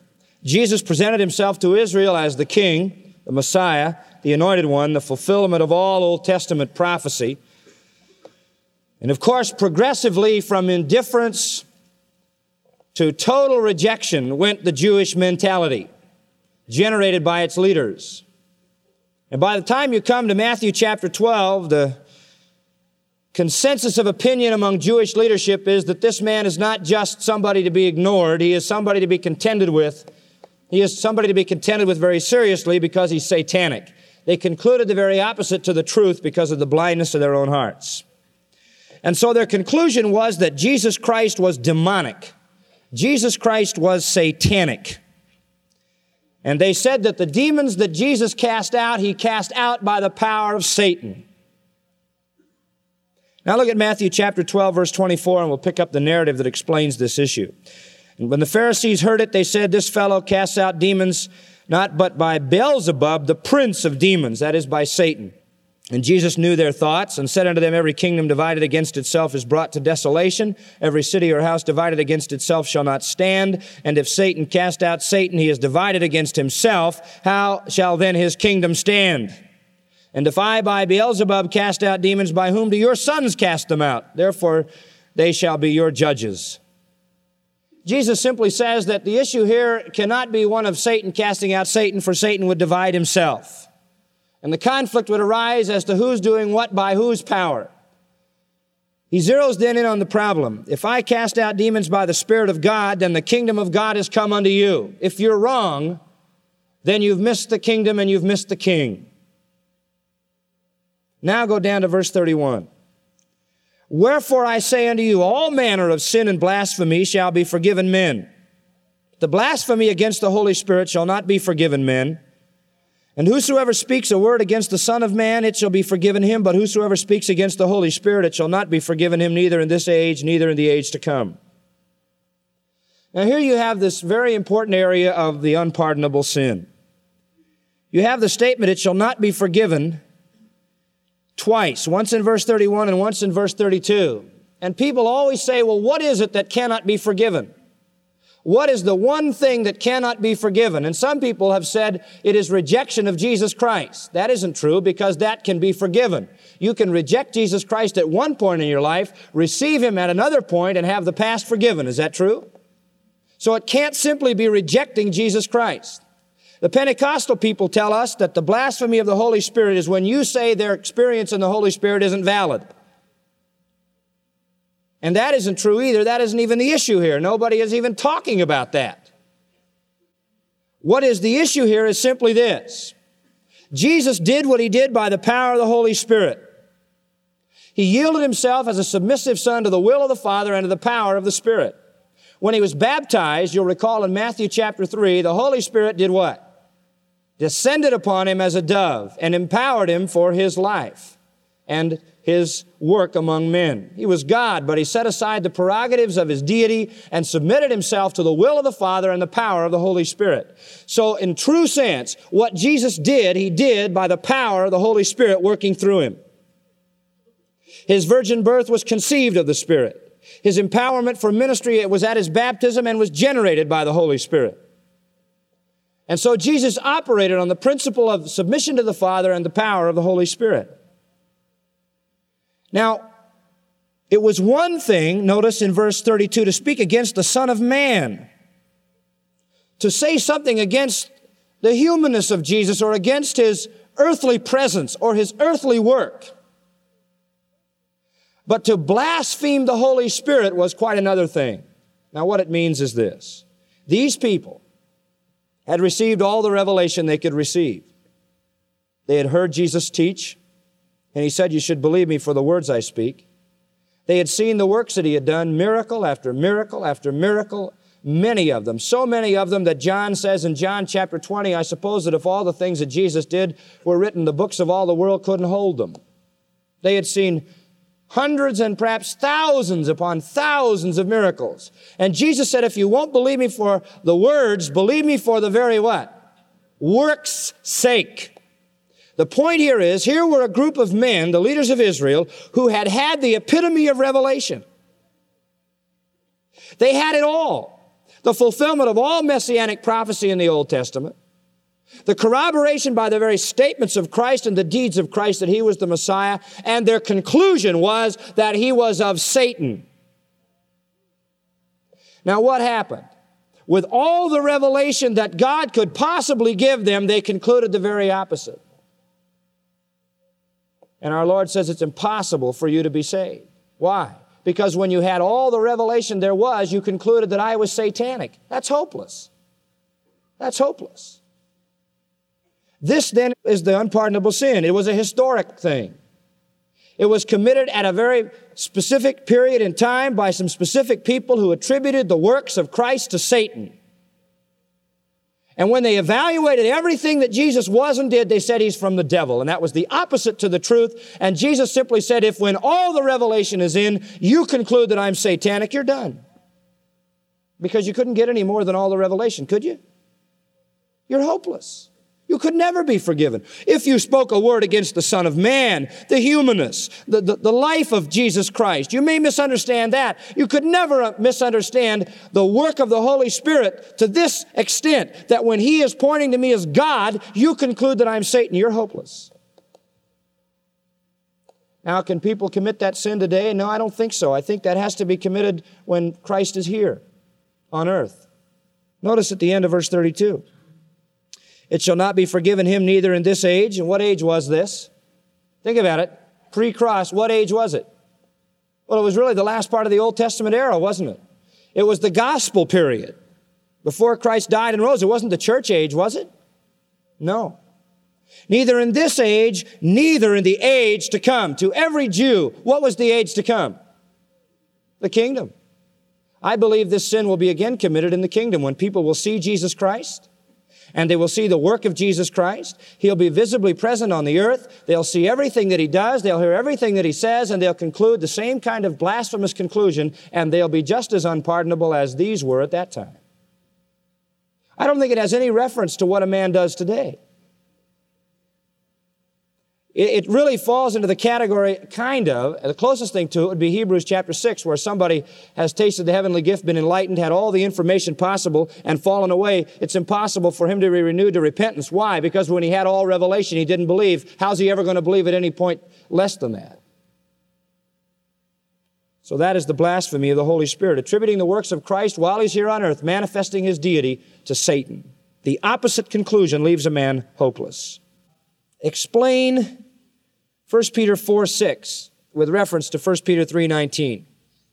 Jesus presented himself to Israel as the king, the Messiah, the anointed one, the fulfillment of all Old Testament prophecy. And of course, progressively from indifference to total rejection went the Jewish mentality, generated by its leaders. And by the time you come to Matthew chapter twelve, the consensus of opinion among Jewish leadership is that this man is not just somebody to be ignored. He is somebody to be contended with. He is somebody to be contended with very seriously because he's satanic. They concluded the very opposite to the truth because of the blindness of their own hearts. And so their conclusion was that Jesus Christ was demonic. Jesus Christ was satanic. And they said that the demons that Jesus cast out, he cast out by the power of Satan. Now look at Matthew chapter twelve, verse twenty-four, and we'll pick up the narrative that explains this issue. And when the Pharisees heard it, they said, this fellow casts out demons not but by Beelzebub, the prince of demons, that is by Satan. And Jesus knew their thoughts and said unto them, every kingdom divided against itself is brought to desolation. Every city or house divided against itself shall not stand. And if Satan cast out Satan, he is divided against himself. How shall then his kingdom stand? And if I by Beelzebub cast out demons, by whom do your sons cast them out? Therefore they shall be your judges. Jesus simply says that the issue here cannot be one of Satan casting out Satan, for Satan would divide himself. And the conflict would arise as to who's doing what by whose power. He zeroes then in on the problem. If I cast out demons by the Spirit of God, then the kingdom of God has come unto you. If you're wrong, then you've missed the kingdom and you've missed the king. Now go down to verse thirty-one. Wherefore I say unto you, all manner of sin and blasphemy shall be forgiven men. The blasphemy against the Holy Spirit shall not be forgiven men. And whosoever speaks a word against the Son of Man, it shall be forgiven him. But whosoever speaks against the Holy Spirit, it shall not be forgiven him, neither in this age, neither in the age to come. Now here you have this very important area of the unpardonable sin. You have the statement, it shall not be forgiven, twice, once in verse thirty-one and once in verse thirty-two. And people always say, well, what is it that cannot be forgiven? What is the one thing that cannot be forgiven? And some people have said it is rejection of Jesus Christ. That isn't true, because that can be forgiven. You can reject Jesus Christ at one point in your life, receive Him at another point, and have the past forgiven. Is that true? So it can't simply be rejecting Jesus Christ. The Pentecostal people tell us that the blasphemy of the Holy Spirit is when you say their experience in the Holy Spirit isn't valid. And that isn't true either. That isn't even the issue here. Nobody is even talking about that. What is the issue here is simply this. Jesus did what He did by the power of the Holy Spirit. He yielded Himself as a submissive son to the will of the Father and to the power of the Spirit. When He was baptized, you'll recall in Matthew chapter three, the Holy Spirit did what? Descended upon Him as a dove and empowered Him for His life and His work among men. He was God, but He set aside the prerogatives of His deity and submitted Himself to the will of the Father and the power of the Holy Spirit. So in true sense, what Jesus did, He did by the power of the Holy Spirit working through Him. His virgin birth was conceived of the Spirit. His empowerment for ministry, it was at His baptism and was generated by the Holy Spirit. And so Jesus operated on the principle of submission to the Father and the power of the Holy Spirit. Now, it was one thing, notice in verse thirty-two, to speak against the Son of Man, to say something against the humanness of Jesus or against His earthly presence or His earthly work. But to blaspheme the Holy Spirit was quite another thing. Now, what it means is this. These people had received all the revelation they could receive. They had heard Jesus teach, and He said, you should believe me for the words I speak. They had seen the works that He had done, miracle after miracle after miracle, many of them, so many of them that John says in John chapter twenty, I suppose that if all the things that Jesus did were written, the books of all the world couldn't hold them. They had seen hundreds and perhaps thousands upon thousands of miracles. And Jesus said, if you won't believe me for the words, believe me for the very what? Works' sake. The point here is, here were a group of men, the leaders of Israel, who had had the epitome of revelation. They had it all. the fulfillment of all messianic prophecy in the Old Testament, the corroboration by the very statements of Christ and the deeds of Christ that he was the Messiah, and their conclusion was that he was of Satan. Now what happened? With all the revelation that God could possibly give them, they concluded the very opposite. And our Lord says it's impossible for you to be saved. Why? Because when you had all the revelation there was, you concluded that I was satanic. That's hopeless. That's hopeless. This then is the unpardonable sin. It was a historic thing. It was committed at a very specific period in time by some specific people who attributed the works of Christ to Satan. And when they evaluated everything that Jesus was and did, they said he's from the devil. And that was the opposite to the truth. And Jesus simply said, if when all the revelation is in, you conclude that I'm satanic, you're done. Because you couldn't get any more than all the revelation, could you? You're hopeless. You could never be forgiven. If you spoke a word against the Son of Man, the humanness, the, the, the life of Jesus Christ, you may misunderstand that. You could never misunderstand the work of the Holy Spirit to this extent that when He is pointing to me as God, you conclude that I'm Satan. You're hopeless. Now, can people commit that sin today? No, I don't think so. I think that has to be committed when Christ is here on earth. Notice at the end of verse thirty-two. It shall not be forgiven him neither in this age. And what age was this? Think about it. Pre-cross, what age was it? Well, it was really the last part of the Old Testament era, wasn't it? It was the gospel period. Before Christ died and rose. It wasn't the church age, was it? No. Neither in this age, neither in the age to come. To every Jew, what was the age to come? The kingdom. I believe this sin will be again committed in the kingdom when people will see Jesus Christ. And they will see the work of Jesus Christ. He'll be visibly present on the earth. They'll see everything that He does. They'll hear everything that He says, and they'll conclude the same kind of blasphemous conclusion, and they'll be just as unpardonable as these were at that time. I don't think it has any reference to what a man does today. It really falls into the category, kind of, the closest thing to it would be Hebrews chapter six, where somebody has tasted the heavenly gift, been enlightened, had all the information possible, and fallen away. It's impossible for him to be renewed to repentance. Why? Because when he had all revelation, he didn't believe. How's he ever going to believe at any point less than that? So that is the blasphemy of the Holy Spirit, attributing the works of Christ while He's here on earth, manifesting His deity to Satan. The opposite conclusion leaves a man hopeless. Explain First Peter four six with reference to First Peter three nineteen.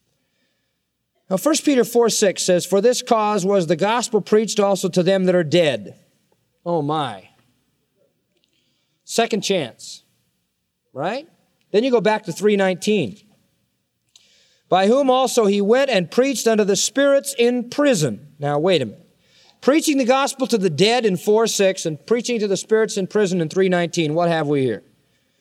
Now First Peter four six says, for this cause was the gospel preached also to them that are dead. Oh my. Second chance. Right? Then you go back to three nineteen. By whom also he went and preached unto the spirits in prison. Now wait a minute. Preaching the gospel to the dead in four six and preaching to the spirits in prison in three nineteen. What have we here?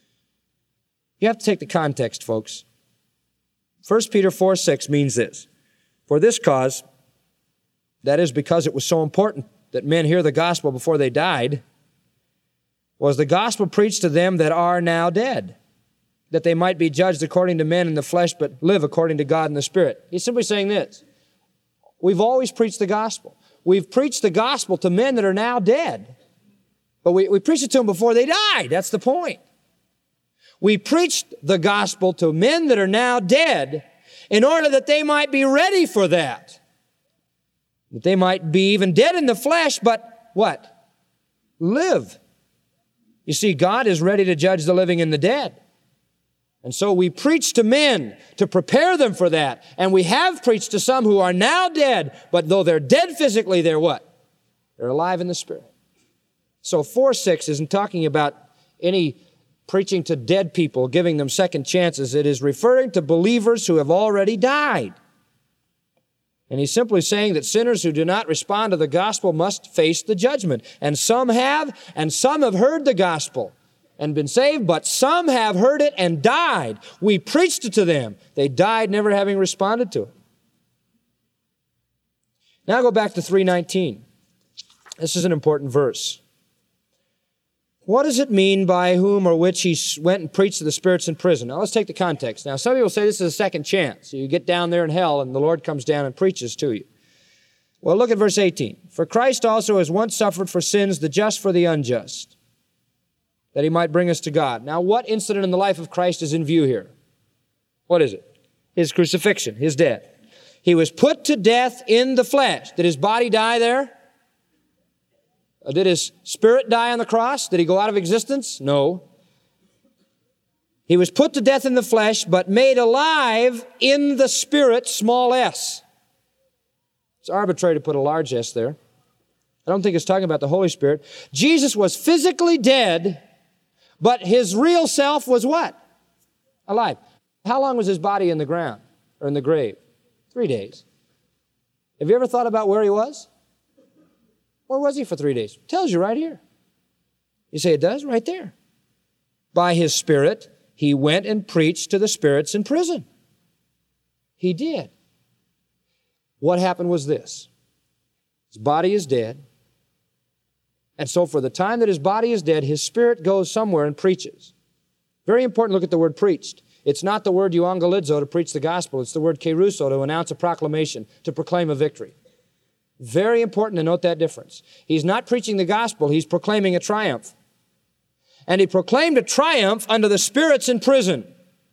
You have to take the context, folks. First Peter four six means this. For this cause, that is because it was so important that men hear the gospel before they died, was the gospel preached to them that are now dead, that they might be judged according to men in the flesh, but live according to God in the Spirit. He's simply saying this. We've always preached the gospel. We've preached the gospel to men that are now dead. But we, we preached it to them before they died. That's the point. We preached the gospel to men that are now dead in order that they might be ready for that. That they might be even dead in the flesh, but what? Live. You see, God is ready to judge the living and the dead. And so we preach to men to prepare them for that. And we have preached to some who are now dead, but though they're dead physically, they're what? They're alive in the Spirit. So four six isn't talking about any preaching to dead people, giving them second chances. It is referring to believers who have already died. And he's simply saying that sinners who do not respond to the gospel must face the judgment. And some have, and some have heard the gospel and been saved, but some have heard it and died. We preached it to them. They died never having responded to it. Now go back to three nineteen. This is an important verse. What does it mean by whom or which he went and preached to the spirits in prison? Now let's take the context. Now some people say this is a second chance. You get down there in hell and the Lord comes down and preaches to you. Well, look at verse eighteen. For Christ also has once suffered for sins, the just for the unjust, that he might bring us to God. Now, what incident in the life of Christ is in view here? What is it? His crucifixion, his death. He was put to death in the flesh. Did his body die there? Did his spirit die on the cross? Did he go out of existence? No. He was put to death in the flesh, but made alive in the spirit, small s. It's arbitrary to put a large s there. I don't think it's talking about the Holy Spirit. Jesus was physically dead, but his real self was what? Alive. How long was his body in the ground or in the grave? Three days. Have you ever thought about where he was? Where was he for three days? It tells you right here. You say it does? Right there. By his Spirit, he went and preached to the spirits in prison. He did. What happened was this. His body is dead. And so for the time that his body is dead, his spirit goes somewhere and preaches. Very important, look at the word preached. It's not the word euangelizo to preach the gospel. It's the word keruso to announce a proclamation, to proclaim a victory. Very important to note that difference. He's not preaching the gospel. He's proclaiming a triumph. And he proclaimed a triumph under the spirits in prison.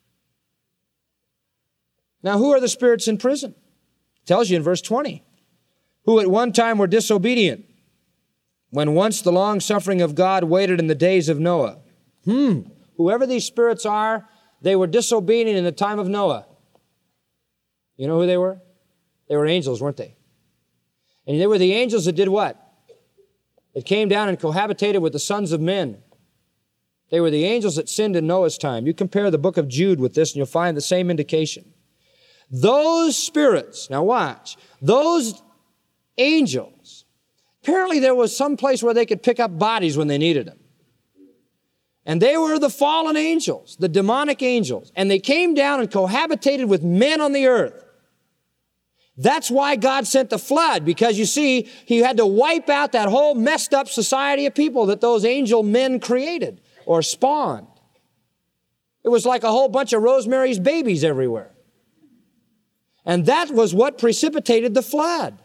Now, who are the spirits in prison? It tells you in verse twenty. Who at one time were disobedient, when once the long suffering of God waited in the days of Noah. Hmm. Whoever these spirits are, they were disobedient in the time of Noah. You know who they were? They were angels, weren't they? And they were the angels that did what? That came down and cohabitated with the sons of men. They were the angels that sinned in Noah's time. You compare the book of Jude with this and you'll find the same indication. Those spirits, now watch, those angels, apparently there was some place where they could pick up bodies when they needed them. And they were the fallen angels, the demonic angels. And they came down and cohabitated with men on the earth. That's why God sent the flood, because you see, he had to wipe out that whole messed up society of people that those angel men created or spawned. It was like a whole bunch of Rosemary's babies everywhere. And that was what precipitated the flood.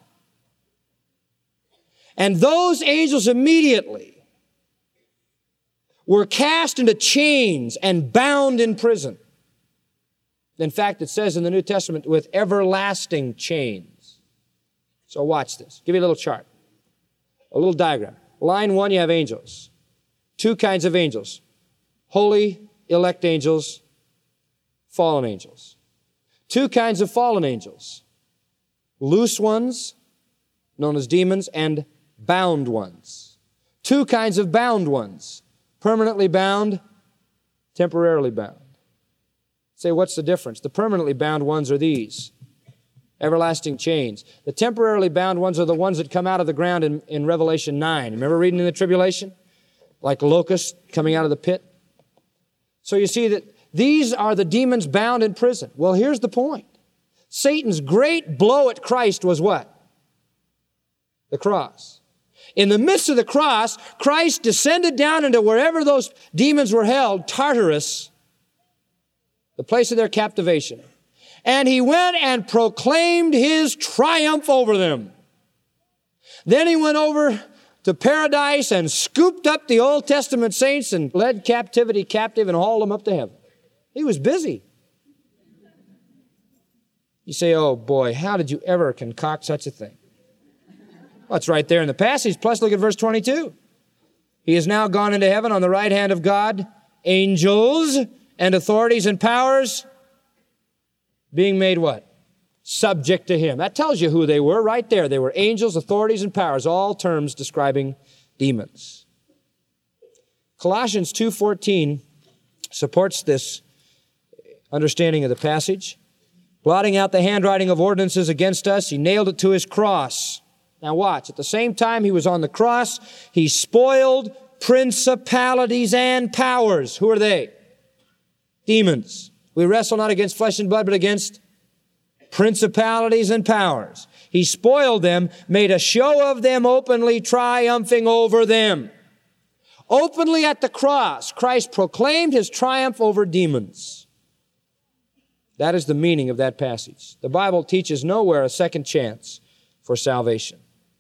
And those angels immediately were cast into chains and bound in prison. In fact, it says in the New Testament, with everlasting chains. So watch this. Give you a little chart, a little diagram. Line one, you have angels. Two kinds of angels. Holy, elect angels, fallen angels. Two kinds of fallen angels. Loose ones, known as demons, and bound ones. Two kinds of bound ones. Permanently bound, temporarily bound. Say, what's the difference? The permanently bound ones are these. Everlasting chains. The temporarily bound ones are the ones that come out of the ground in, in Revelation nine. Remember reading in the tribulation? Like locusts coming out of the pit. So you see that these are the demons bound in prison. Well, here's the point. Satan's great blow at Christ was what? The cross. In the midst of the cross, Christ descended down into wherever those demons were held, Tartarus, the place of their captivation. And he went and proclaimed his triumph over them. Then he went over to paradise and scooped up the Old Testament saints and led captivity captive and hauled them up to heaven. He was busy. You say, oh boy, how did you ever concoct such a thing? Well, it's right there in the passage. Plus, look at verse twenty-two. He is now gone into heaven on the right hand of God, angels and authorities and powers being made what? Subject to him. That tells you who they were right there. They were angels, authorities, and powers, all terms describing demons. Colossians two fourteen supports this understanding of the passage. Blotting out the handwriting of ordinances against us, he nailed it to his cross. Now watch, at the same time he was on the cross, he spoiled principalities and powers. Who are they? Demons. We wrestle not against flesh and blood, but against principalities and powers. He spoiled them, made a show of them openly, triumphing over them. Openly at the cross, Christ proclaimed his triumph over demons. That is the meaning of that passage. The Bible teaches nowhere a second chance for salvation.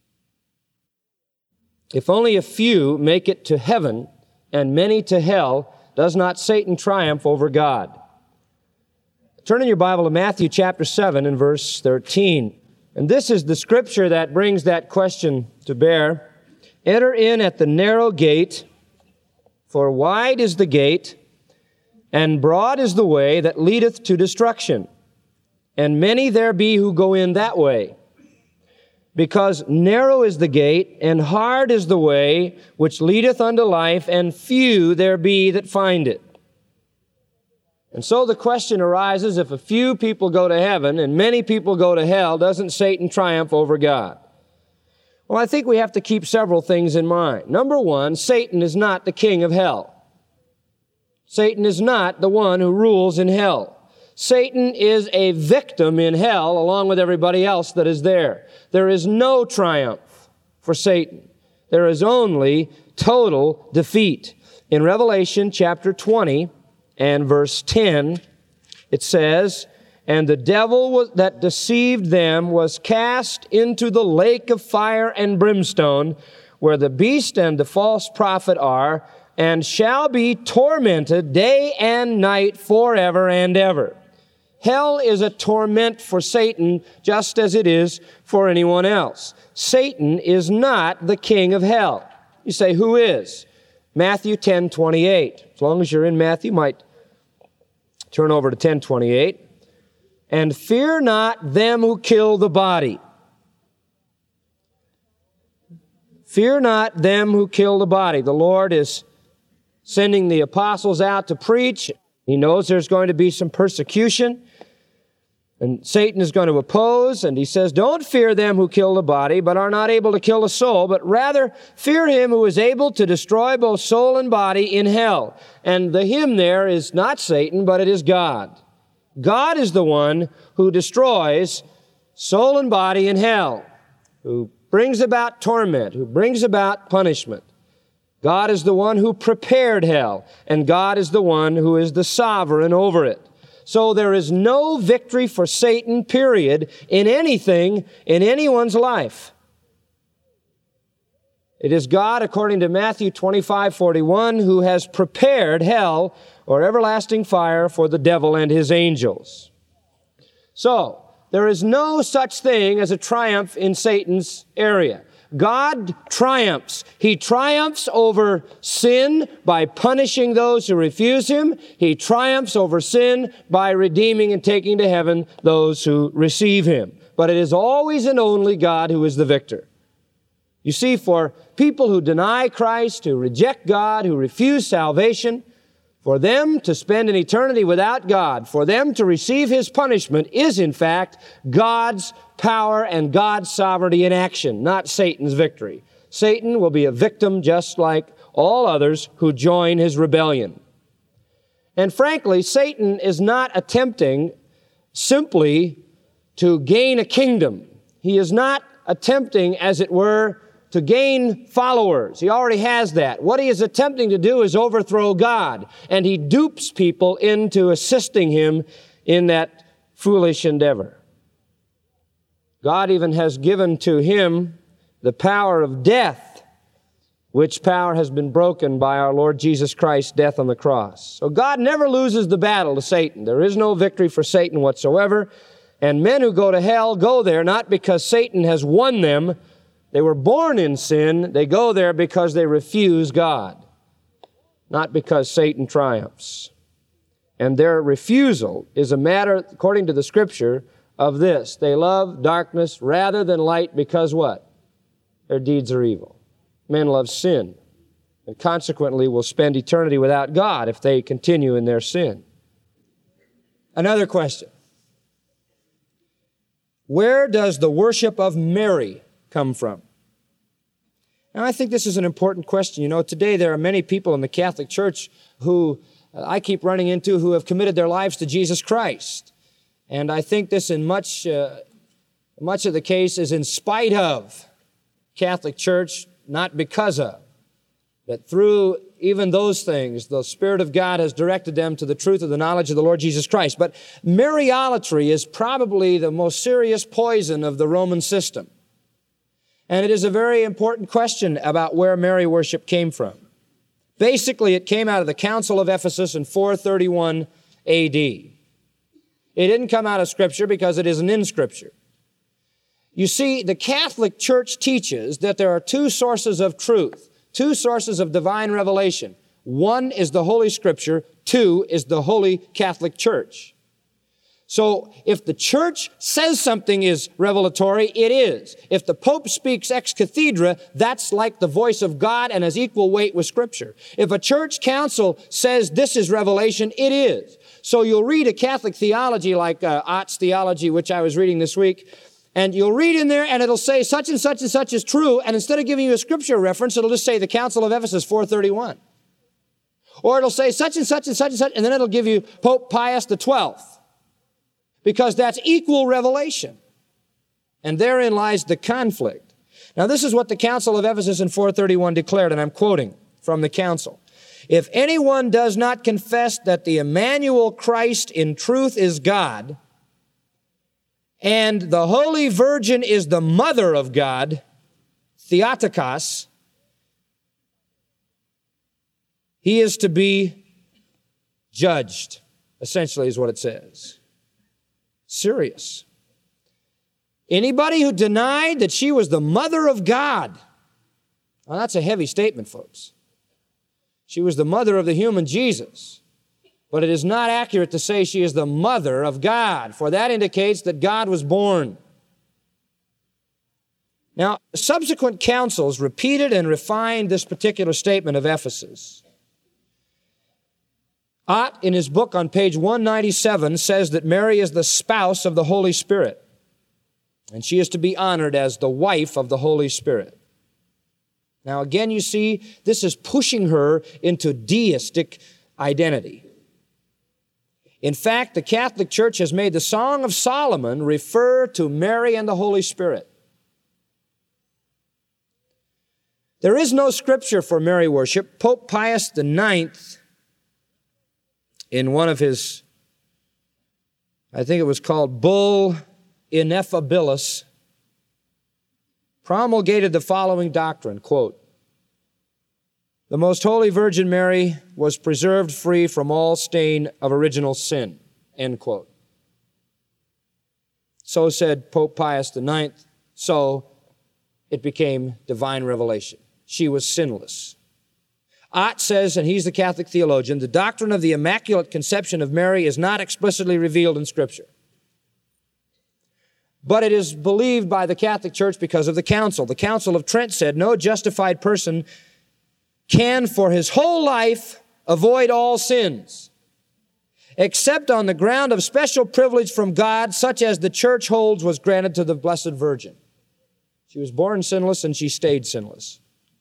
If only a few make it to heaven and many to hell, does not Satan triumph over God? Turn in your Bible to Matthew chapter seven and verse thirteen. And this is the scripture that brings that question to bear. Enter in at the narrow gate, for wide is the gate, and broad is the way that leadeth to destruction, and many there be who go in that way. Because narrow is the gate, and hard is the way which leadeth unto life, and few there be that find it. And so the question arises, if a few people go to heaven and many people go to hell, doesn't Satan triumph over God? Well, I think we have to keep several things in mind. Number one, Satan is not the king of hell. Satan is not the one who rules in hell. Satan is a victim in hell along with everybody else that is there. There is no triumph for Satan. There is only total defeat. In Revelation chapter twenty and verse ten, it says, "And the devil was, that deceived them was cast into the lake of fire and brimstone, where the beast and the false prophet are, and shall be tormented day and night forever and ever." Hell is a torment for Satan just as it is for anyone else. Satan is not the king of hell. You say, who is? Matthew ten twenty-eight. As long as you're in Matthew, you might turn over to ten twenty-eight. "And fear not them who kill the body. Fear not them who kill the body." The Lord is sending the apostles out to preach. He knows there's going to be some persecution, and Satan is going to oppose, and he says, don't fear them who kill the body, but are not able to kill the soul, but rather fear him who is able to destroy both soul and body in hell. And the him there is not Satan, but it is God. God is the one who destroys soul and body in hell, who brings about torment, who brings about punishment. God is the one who prepared hell, and God is the one who is the sovereign over it. So there is no victory for Satan, period, in anything, in anyone's life. It is God, according to Matthew twenty-five forty-one, who has prepared hell, or everlasting fire, for the devil and his angels. So, there is no such thing as a triumph in Satan's area. God triumphs. He triumphs over sin by punishing those who refuse Him. He triumphs over sin by redeeming and taking to heaven those who receive Him. But it is always and only God who is the victor. You see, for people who deny Christ, who reject God, who refuse salvation, for them to spend an eternity without God, for them to receive His punishment is, in fact, God's power and God's sovereignty in action, not Satan's victory. Satan will be a victim just like all others who join his rebellion. And frankly, Satan is not attempting simply to gain a kingdom. He is not attempting, as it were, to gain followers. He already has that. What he is attempting to do is overthrow God, and he dupes people into assisting him in that foolish endeavor. God even has given to him the power of death, which power has been broken by our Lord Jesus Christ's death on the cross. So God never loses the battle to Satan. There is no victory for Satan whatsoever. And men who go to hell go there not because Satan has won them. They were born in sin. They go there because they refuse God, not because Satan triumphs. And their refusal is a matter, according to the Scripture, of this. They love darkness rather than light because what? Their deeds are evil. Men love sin, and consequently will spend eternity without God if they continue in their sin. Another question. Where does the worship of Mary come from? Now, I think this is an important question. You know, today there are many people in the Catholic Church who uh, I keep running into who have committed their lives to Jesus Christ. And I think this in much, uh, much of the case is in spite of Catholic Church, not because of. That through even those things, the Spirit of God has directed them to the truth of the knowledge of the Lord Jesus Christ. But Mariolatry is probably the most serious poison of the Roman system. And it is a very important question about where Mary worship came from. Basically, it came out of the Council of Ephesus in four thirty-one A D. It didn't come out of Scripture because it isn't in Scripture. You see, the Catholic Church teaches that there are two sources of truth, two sources of divine revelation. One is the Holy Scripture, two is the Holy Catholic Church. So if the Church says something is revelatory, it is. If the Pope speaks ex cathedra, that's like the voice of God and has equal weight with Scripture. If a church council says this is revelation, it is. So you'll read a Catholic theology like uh, Ott's theology, which I was reading this week, and you'll read in there and it'll say such and such and such is true, and instead of giving you a Scripture reference, it'll just say the Council of Ephesus four thirty-one. Or it'll say such and such and such and such, and then it'll give you Pope Pius the twelfth. Because that's equal revelation. And therein lies the conflict. Now this is what the Council of Ephesus in four thirty-one declared, and I'm quoting from the council. If anyone does not confess that the Emmanuel Christ in truth is God, and the Holy Virgin is the Mother of God, Theotokos, he is to be judged, essentially is what it says. Serious. Anybody who denied that she was the mother of God, well, that's a heavy statement, folks. She was the mother of the human Jesus. But it is not accurate to say she is the mother of God, for that indicates that God was born. Now, subsequent councils repeated and refined this particular statement of Ephesus. Ott, in his book on page one ninety-seven, says that Mary is the spouse of the Holy Spirit, and she is to be honored as the wife of the Holy Spirit. Now, again, you see, this is pushing her into deistic identity. In fact, the Catholic Church has made the Song of Solomon refer to Mary and the Holy Spirit. There is no scripture for Mary worship. Pope Pius the ninth, in one of his, I think it was called Bull Ineffabilis, promulgated the following doctrine, quote, "The Most Holy Virgin Mary was preserved free from all stain of original sin," end quote. So said Pope Pius the ninth, so it became divine revelation. She was sinless. Ott says, and he's the Catholic theologian, the doctrine of the Immaculate Conception of Mary is not explicitly revealed in Scripture. But it is believed by the Catholic Church because of the Council. The Council of Trent said, no justified person can for his whole life avoid all sins, except on the ground of special privilege from God, such as the Church holds was granted to the Blessed Virgin. She was born sinless and she stayed sinless.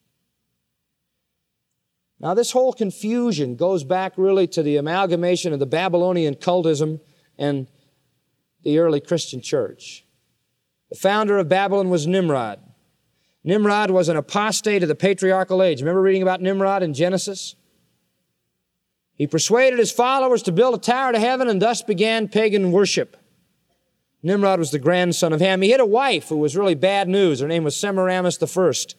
Now, this whole confusion goes back really to the amalgamation of the Babylonian cultism and the early Christian church. The founder of Babylon was Nimrod. Nimrod was an apostate of the patriarchal age. Remember reading about Nimrod in Genesis? He persuaded his followers to build a tower to heaven, and thus began pagan worship. Nimrod was the grandson of Ham. He had a wife who was really bad news. Her name was Semiramis the First.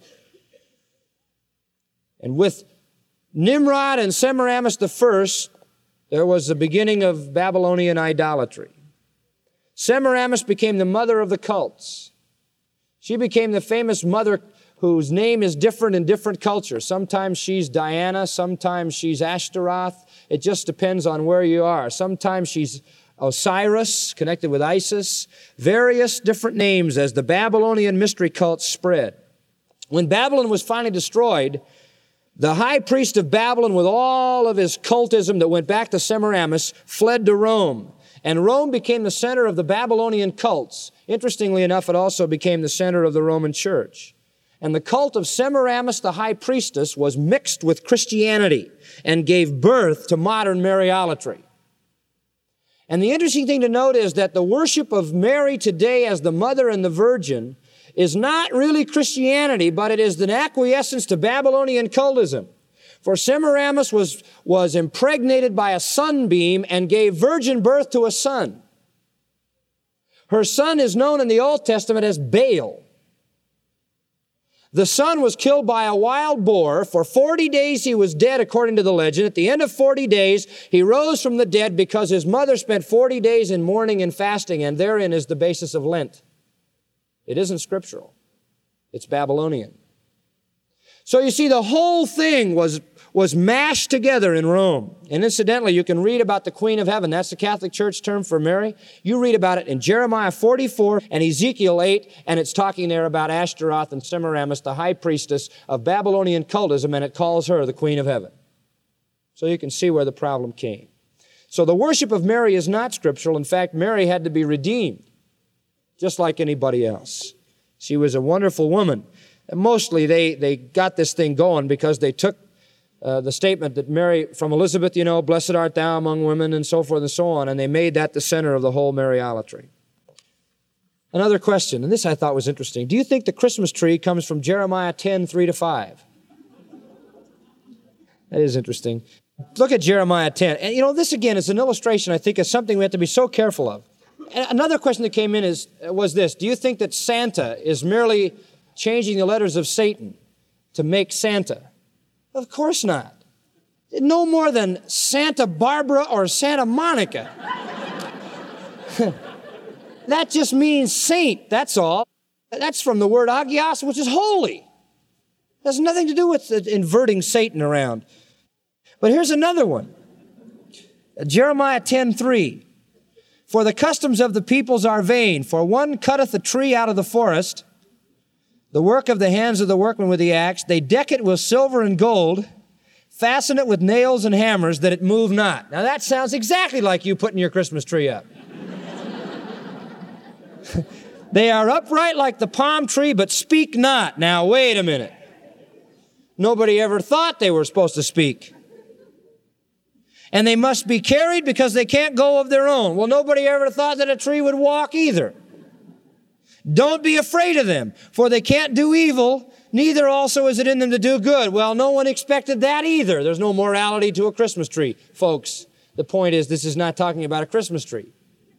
And with Nimrod and Semiramis the First, there was the beginning of Babylonian idolatry. Semiramis became the mother of the cults. She became the famous mother whose name is different in different cultures. Sometimes she's Diana, sometimes she's Ashtaroth. It just depends on where you are. Sometimes she's Osiris, connected with Isis. Various different names as the Babylonian mystery cults spread. When Babylon was finally destroyed, the high priest of Babylon, with all of his cultism that went back to Semiramis, fled to Rome. And Rome became the center of the Babylonian cults. Interestingly enough, it also became the center of the Roman Church. And the cult of Semiramis, the high priestess, was mixed with Christianity and gave birth to modern Mariolatry. And the interesting thing to note is that the worship of Mary today as the Mother and the Virgin is not really Christianity, but it is an acquiescence to Babylonian cultism. For Semiramis was, was impregnated by a sunbeam and gave virgin birth to a son. Her son is known in the Old Testament as Baal. The son was killed by a wild boar. For forty days he was dead, according to the legend. At the end of forty days, he rose from the dead because his mother spent forty days in mourning and fasting, and therein is the basis of Lent. It isn't scriptural. It's Babylonian. So you see, the whole thing was, was mashed together in Rome. And incidentally, you can read about the Queen of Heaven. That's the Catholic Church term for Mary. You read about it in Jeremiah forty-four and Ezekiel eight, and it's talking there about Ashtaroth and Semiramis, the high priestess of Babylonian cultism, and it calls her the Queen of Heaven. So you can see where the problem came. So the worship of Mary is not scriptural. In fact, Mary had to be redeemed, just like anybody else. She was a wonderful woman. And mostly they, they got this thing going because they took uh, the statement that Mary, from Elizabeth, you know, blessed art thou among women, and so forth and so on, and they made that the center of the whole Mariolatry. Another question, and this I thought was interesting. Do you think the Christmas tree comes from Jeremiah ten, three to five? That is interesting. Look at Jeremiah ten. And, you know, this again is an illustration, I think, of something we have to be so careful of. And another question that came in is was this. Do you think that Santa is merely changing the letters of Satan to make Santa? Of course not. No more than Santa Barbara or Santa Monica. That just means saint, that's all. That's from the word agios, which is holy. It has nothing to do with inverting Satan around. But here's another one. Jeremiah ten, three. For the customs of the peoples are vain, for one cutteth a tree out of the forest, the work of the hands of the workman with the axe. They deck it with silver and gold, fasten it with nails and hammers, that it move not. Now that sounds exactly like you putting your Christmas tree up. They are upright like the palm tree, but speak not. Now wait a minute. Nobody ever thought they were supposed to speak. And they must be carried because they can't go of their own. Well, nobody ever thought that a tree would walk either. Don't be afraid of them, for they can't do evil, neither also is it in them to do good. Well, no one expected that either. There's no morality to a Christmas tree. Folks, the point is, this is not talking about a Christmas tree.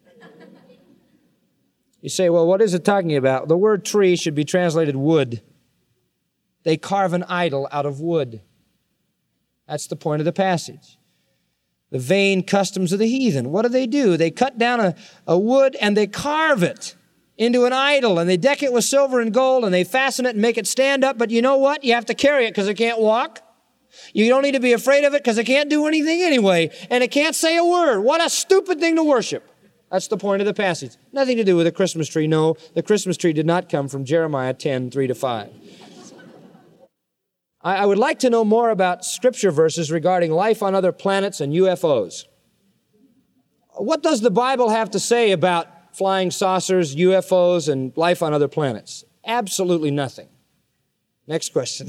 You say, well, what is it talking about? The word tree should be translated wood. They carve an idol out of wood. That's the point of the passage. The vain customs of the heathen. What do they do? They cut down a, a wood and they carve it into an idol, and they deck it with silver and gold, and they fasten it and make it stand up. But you know what? You have to carry it because it can't walk. You don't need to be afraid of it because it can't do anything anyway, and it can't say a word. What a stupid thing to worship. That's the point of the passage. Nothing to do with a Christmas tree. No, the Christmas tree did not come from Jeremiah ten, three to five. I, I would like to know more about scripture verses regarding life on other planets and U F Os. What does the Bible have to say about flying saucers, U F Os, and life on other planets? Absolutely nothing. Next question.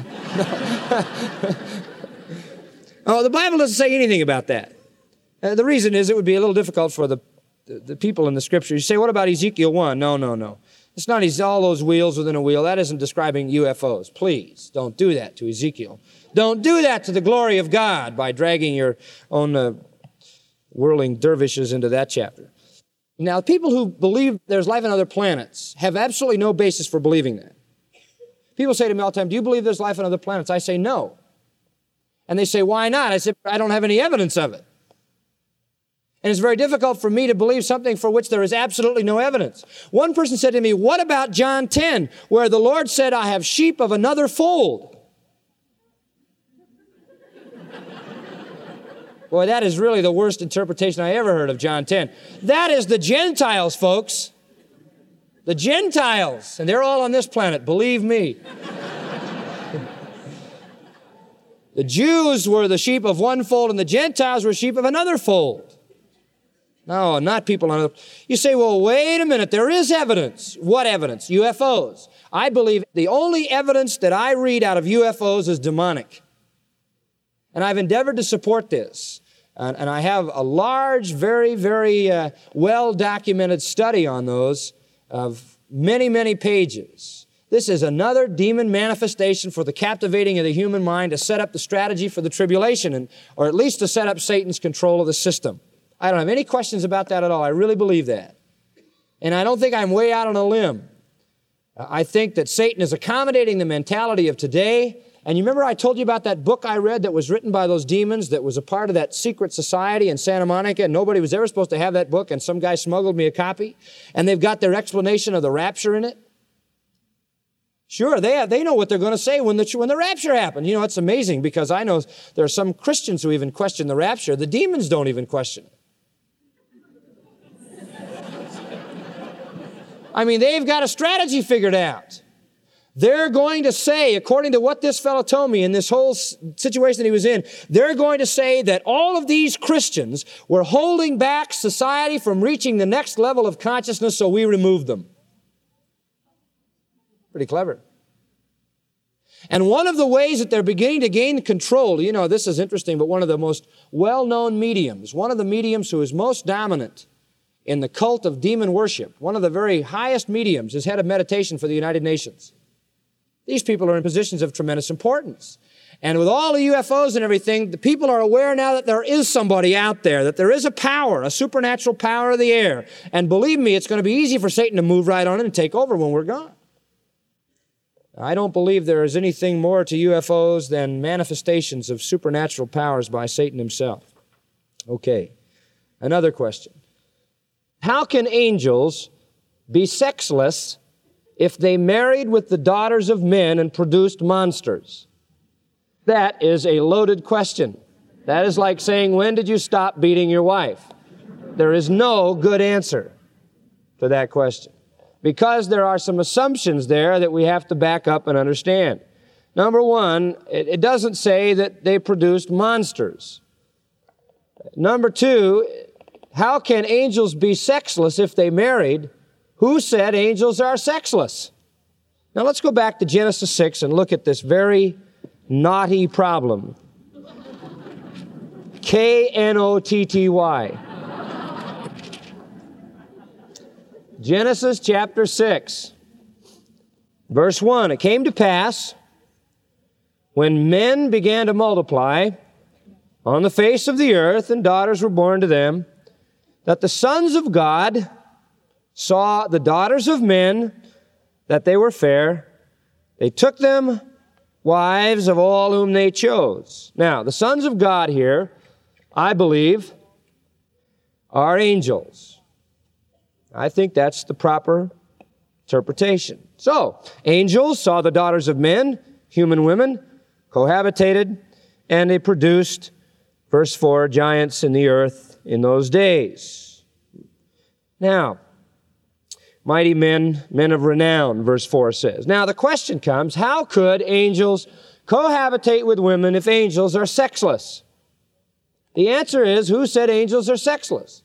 Oh, the Bible doesn't say anything about that. Uh, the reason is it would be a little difficult for the, the, the people in the Scripture. You say, what about Ezekiel one? No, no, no. It's not all those wheels within a wheel. That isn't describing U F Os. Please, don't do that to Ezekiel. Don't do that to the glory of God by dragging your own uh, whirling dervishes into that chapter. Now, people who believe there's life on other planets have absolutely no basis for believing that. People say to me all the time, do you believe there's life on other planets? I say no. And they say, why not? I say, I don't have any evidence of it. And it's very difficult for me to believe something for which there is absolutely no evidence. One person said to me, what about John ten, where the Lord said, I have sheep of another fold? Boy, that is really the worst interpretation I ever heard of John ten. That is the Gentiles, folks. The Gentiles. And they're all on this planet, believe me. The Jews were the sheep of one fold, and the Gentiles were sheep of another fold. No, not people on other. You say, well, wait a minute. There is evidence. What evidence? U F Os. I believe the only evidence that I read out of U F Os is demonic. And I've endeavored to support this. And, and I have a large, very, very uh, well-documented study on those of many, many pages. This is another demon manifestation for the captivating of the human mind to set up the strategy for the tribulation, and, or at least to set up Satan's control of the system. I don't have any questions about that at all. I really believe that. And I don't think I'm way out on a limb. I think that Satan is accommodating the mentality of today. And you remember I told you about that book I read that was written by those demons that was a part of that secret society in Santa Monica, and nobody was ever supposed to have that book, and some guy smuggled me a copy, and they've got their explanation of the rapture in it? Sure, they have, they know what they're going to say when the, when the rapture happens. You know, it's amazing because I know there are some Christians who even question the rapture. The demons don't even question it. I mean, they've got a strategy figured out. They're going to say, according to what this fellow told me in this whole situation that he was in, they're going to say that all of these Christians were holding back society from reaching the next level of consciousness, so we removed them. Pretty clever. And one of the ways that they're beginning to gain control, you know, this is interesting, but one of the most well-known mediums, one of the mediums who is most dominant in the cult of demon worship, one of the very highest mediums, is head of meditation for the United Nations. These people are in positions of tremendous importance. And with all the U F Os and everything, the people are aware now that there is somebody out there, that there is a power, a supernatural power of the air. And believe me, it's going to be easy for Satan to move right on in and take over when we're gone. I don't believe there is anything more to U F Os than manifestations of supernatural powers by Satan himself. Okay, another question. How can angels be sexless if they married with the daughters of men and produced monsters? That is a loaded question. That is like saying, when did you stop beating your wife? There is no good answer to that question, because there are some assumptions there that we have to back up and understand. Number one, it, it doesn't say that they produced monsters. Number two, how can angels be sexless if they married? Who said angels are sexless? Now let's go back to Genesis six and look at this very knotty problem. K N O T T Y. Genesis chapter six, verse one. It came to pass, when men began to multiply on the face of the earth, and daughters were born to them, that the sons of God saw the daughters of men, that they were fair. They took them wives of all whom they chose. Now, the sons of God here, I believe, are angels. I think that's the proper interpretation. So, angels saw the daughters of men, human women, cohabitated, and they produced, verse four, giants in the earth in those days. Now, mighty men, men of renown, verse four says. Now the question comes, how could angels cohabitate with women if angels are sexless? The answer is, who said angels are sexless?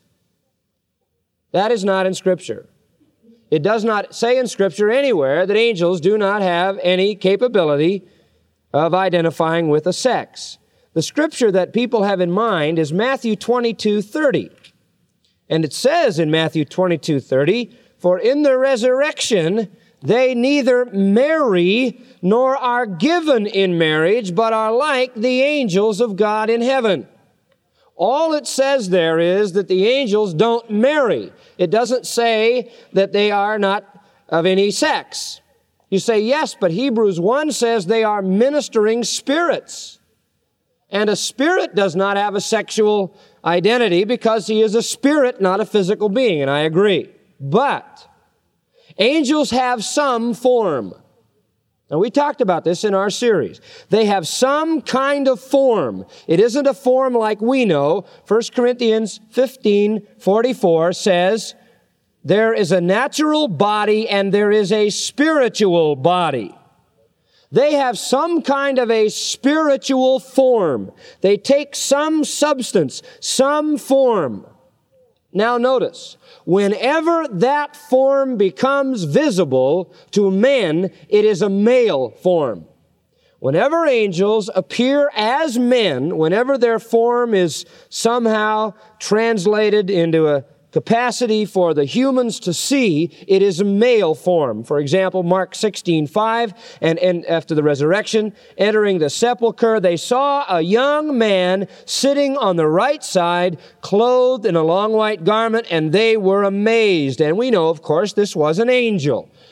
That is not in Scripture. It does not say in Scripture anywhere that angels do not have any capability of identifying with a sex. The Scripture that people have in mind is Matthew twenty-two thirty. And it says in Matthew twenty-two thirty, for in the resurrection they neither marry nor are given in marriage, but are like the angels of God in heaven. All it says there is that the angels don't marry. It doesn't say that they are not of any sex. You say, yes, but Hebrews one says they are ministering spirits. And a spirit does not have a sexual identity because he is a spirit, not a physical being, and I agree. But angels have some form. Now, we talked about this in our series. They have some kind of form. It isn't a form like we know. First Corinthians fifteen forty-four says, there is a natural body and there is a spiritual body. They have some kind of a spiritual form. They take some substance, some form. Now notice, whenever that form becomes visible to men, it is a male form. Whenever angels appear as men, whenever their form is somehow translated into a capacity for the humans to see, it is a male form. For example, Mark sixteen five, and, and after the resurrection, entering the sepulcher, they saw a young man sitting on the right side, clothed in a long white garment, and they were amazed. And we know, of course, this was an angel.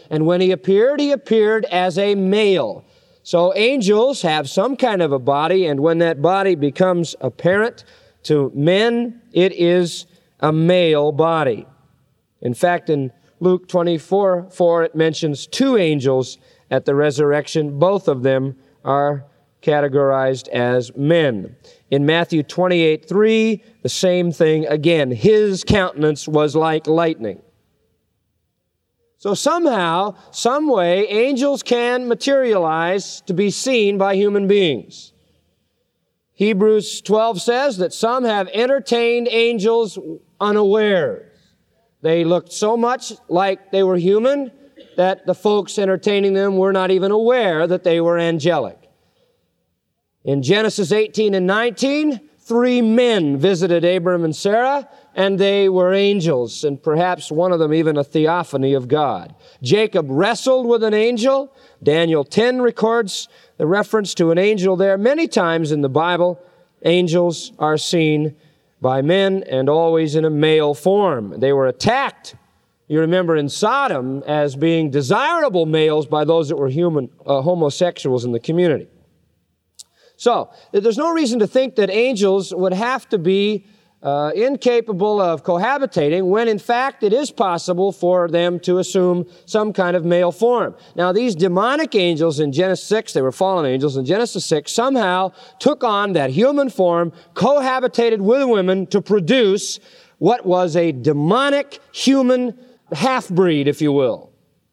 And when he appeared, he appeared as a male. So angels have some kind of a body, and when that body becomes apparent to men, it is a male body. In fact, in Luke twenty-four four, it mentions two angels at the resurrection. Both of them are categorized as men. In Matthew twenty-eight three, the same thing again. His countenance was like lightning. So somehow, some way, angels can materialize to be seen by human beings. Hebrews twelve says that some have entertained angels unawares. They looked so much like they were human that the folks entertaining them were not even aware that they were angelic. In Genesis eighteen and nineteen, three men visited Abram and Sarah, and they were angels, and perhaps one of them even a theophany of God. Jacob wrestled with an angel. Daniel ten records the reference to an angel there. Many times in the Bible, angels are seen by men and always in a male form. They were attacked, you remember, in Sodom as being desirable males by those that were human uh, homosexuals in the community. So, there's no reason to think that angels would have to be uh, incapable of cohabitating when, in fact, it is possible for them to assume some kind of male form. Now, these demonic angels in Genesis six, they were fallen angels in Genesis six, somehow took on that human form, cohabitated with women to produce what was a demonic human half-breed, if you will.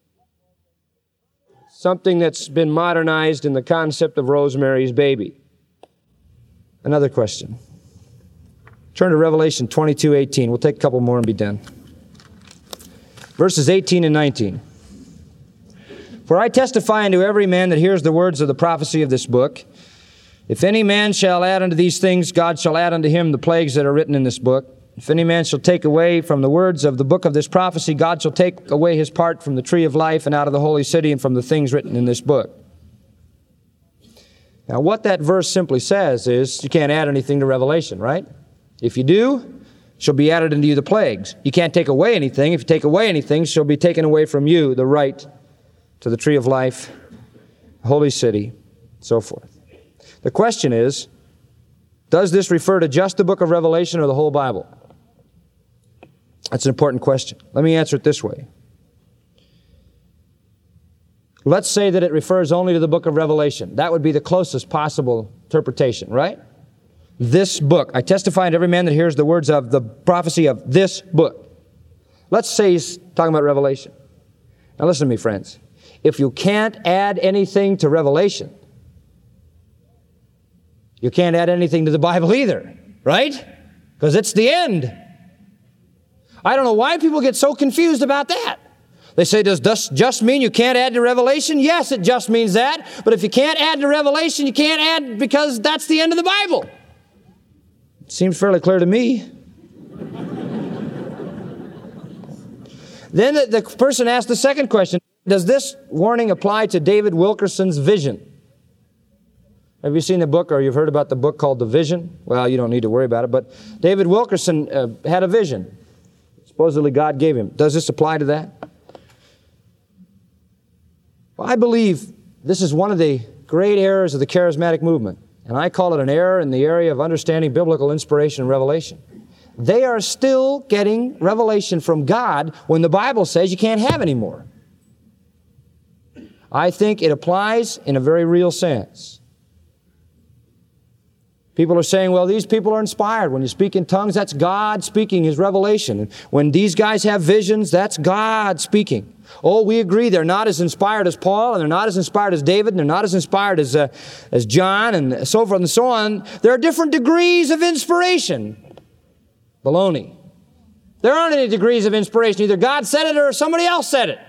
Something that's been modernized in the concept of Rosemary's Baby. Another question. Turn to Revelation twenty-two eighteen. We'll take a couple more and be done. Verses eighteen and nineteen. For I testify unto every man that hears the words of the prophecy of this book, if any man shall add unto these things, God shall add unto him the plagues that are written in this book. If any man shall take away from the words of the book of this prophecy, God shall take away his part from the tree of life and out of the holy city and from the things written in this book. Now, what that verse simply says is you can't add anything to Revelation, right? If you do, shall be added unto you the plagues. You can't take away anything. If you take away anything, shall be taken away from you the right to the tree of life, holy city, so forth. The question is, does this refer to just the book of Revelation or the whole Bible? That's an important question. Let me answer it this way. Let's say that it refers only to the book of Revelation. That would be the closest possible interpretation, right? This book. I testify to every man that hears the words of the prophecy of this book. Let's say he's talking about Revelation. Now listen to me, friends. If you can't add anything to Revelation, you can't add anything to the Bible either, right? Because it's the end. I don't know why people get so confused about that. They say, does this just mean you can't add to Revelation? Yes, it just means that. But if you can't add to Revelation, you can't add because that's the end of the Bible. It seems fairly clear to me. Then the, the person asked the second question, does this warning apply to David Wilkerson's vision? Have you seen the book or you've heard about the book called The Vision? Well, you don't need to worry about it, but David Wilkerson uh, had a vision. Supposedly God gave him. Does this apply to that? Well, I believe this is one of the great errors of the charismatic movement, and I call it an error in the area of understanding biblical inspiration and revelation. They are still getting revelation from God when the Bible says you can't have any more. I think it applies in a very real sense. People are saying, well, these people are inspired. When you speak in tongues, that's God speaking His revelation. And when these guys have visions, that's God speaking. Oh, we agree they're not as inspired as Paul, and they're not as inspired as David, and they're not as inspired as, uh, as John, and so forth and so on. There are different degrees of inspiration. Baloney. There aren't any degrees of inspiration. Either God said it or somebody else said it.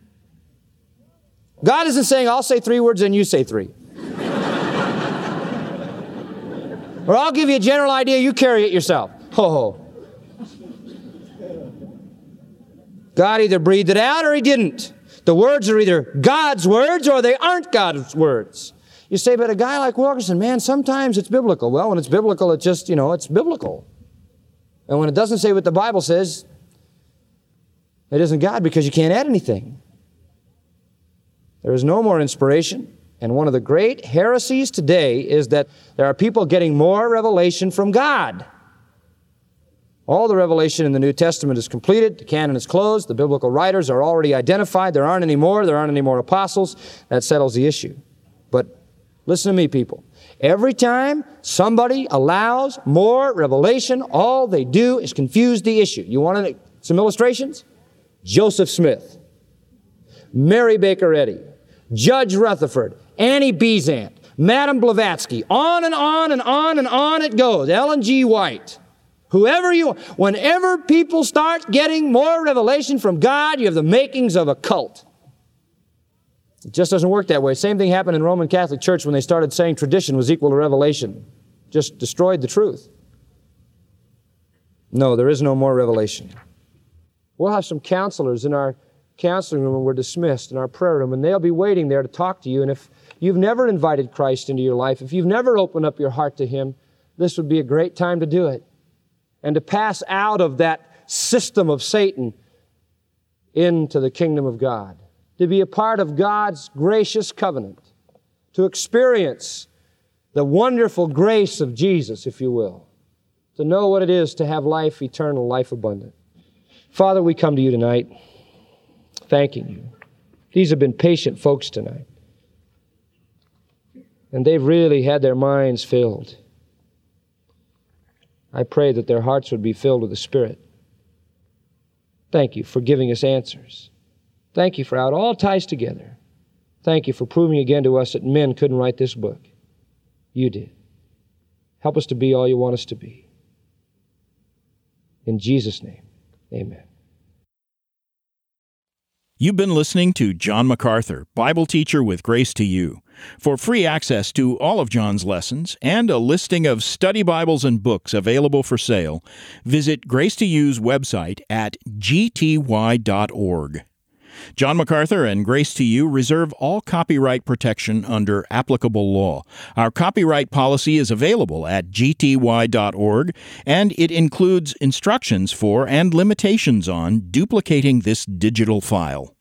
God isn't saying, I'll say three words and you say three. Or I'll give you a general idea, you carry it yourself. Ho ho. God either breathed it out or He didn't. The words are either God's words or they aren't God's words. You say, but a guy like Wilkerson, man, sometimes it's biblical. Well, when it's biblical, it's just, you know, it's biblical. And when it doesn't say what the Bible says, it isn't God because you can't add anything. There is no more inspiration. And one of the great heresies today is that there are people getting more revelation from God. All the revelation in the New Testament is completed. The canon is closed. The biblical writers are already identified. There aren't any more. There aren't any more apostles. That settles the issue. But listen to me, people. Every time somebody allows more revelation, all they do is confuse the issue. You want some illustrations? Joseph Smith, Mary Baker Eddy, Judge Rutherford, Annie Besant, Madame Blavatsky, on and on and on and on it goes. Ellen G. White. Whoever you, whenever people start getting more revelation from God, you have the makings of a cult. It just doesn't work that way. Same thing happened in Roman Catholic Church when they started saying tradition was equal to revelation. Just destroyed the truth. No, there is no more revelation. We'll have some counselors in our counseling room when we're dismissed, in our prayer room, and they'll be waiting there to talk to you. And if you've never invited Christ into your life, if you've never opened up your heart to Him, this would be a great time to do it. And to pass out of that system of Satan into the kingdom of God. To be a part of God's gracious covenant. To experience the wonderful grace of Jesus, if you will. To know what it is to have life eternal, life abundant. Father, we come to you tonight thanking you. These have been patient folks tonight. And they've really had their minds filled. I pray that their hearts would be filled with the Spirit. Thank you for giving us answers. Thank you for how it all ties together. Thank you for proving again to us that men couldn't write this book. You did. Help us to be all you want us to be. In Jesus' name, amen. You've been listening to John MacArthur, Bible teacher with Grace to You. For free access to all of John's lessons and a listing of study Bibles and books available for sale, visit Grace to You's website at g t y dot org. John MacArthur and Grace to You reserve all copyright protection under applicable law. Our copyright policy is available at g t y dot org, and it includes instructions for and limitations on duplicating this digital file.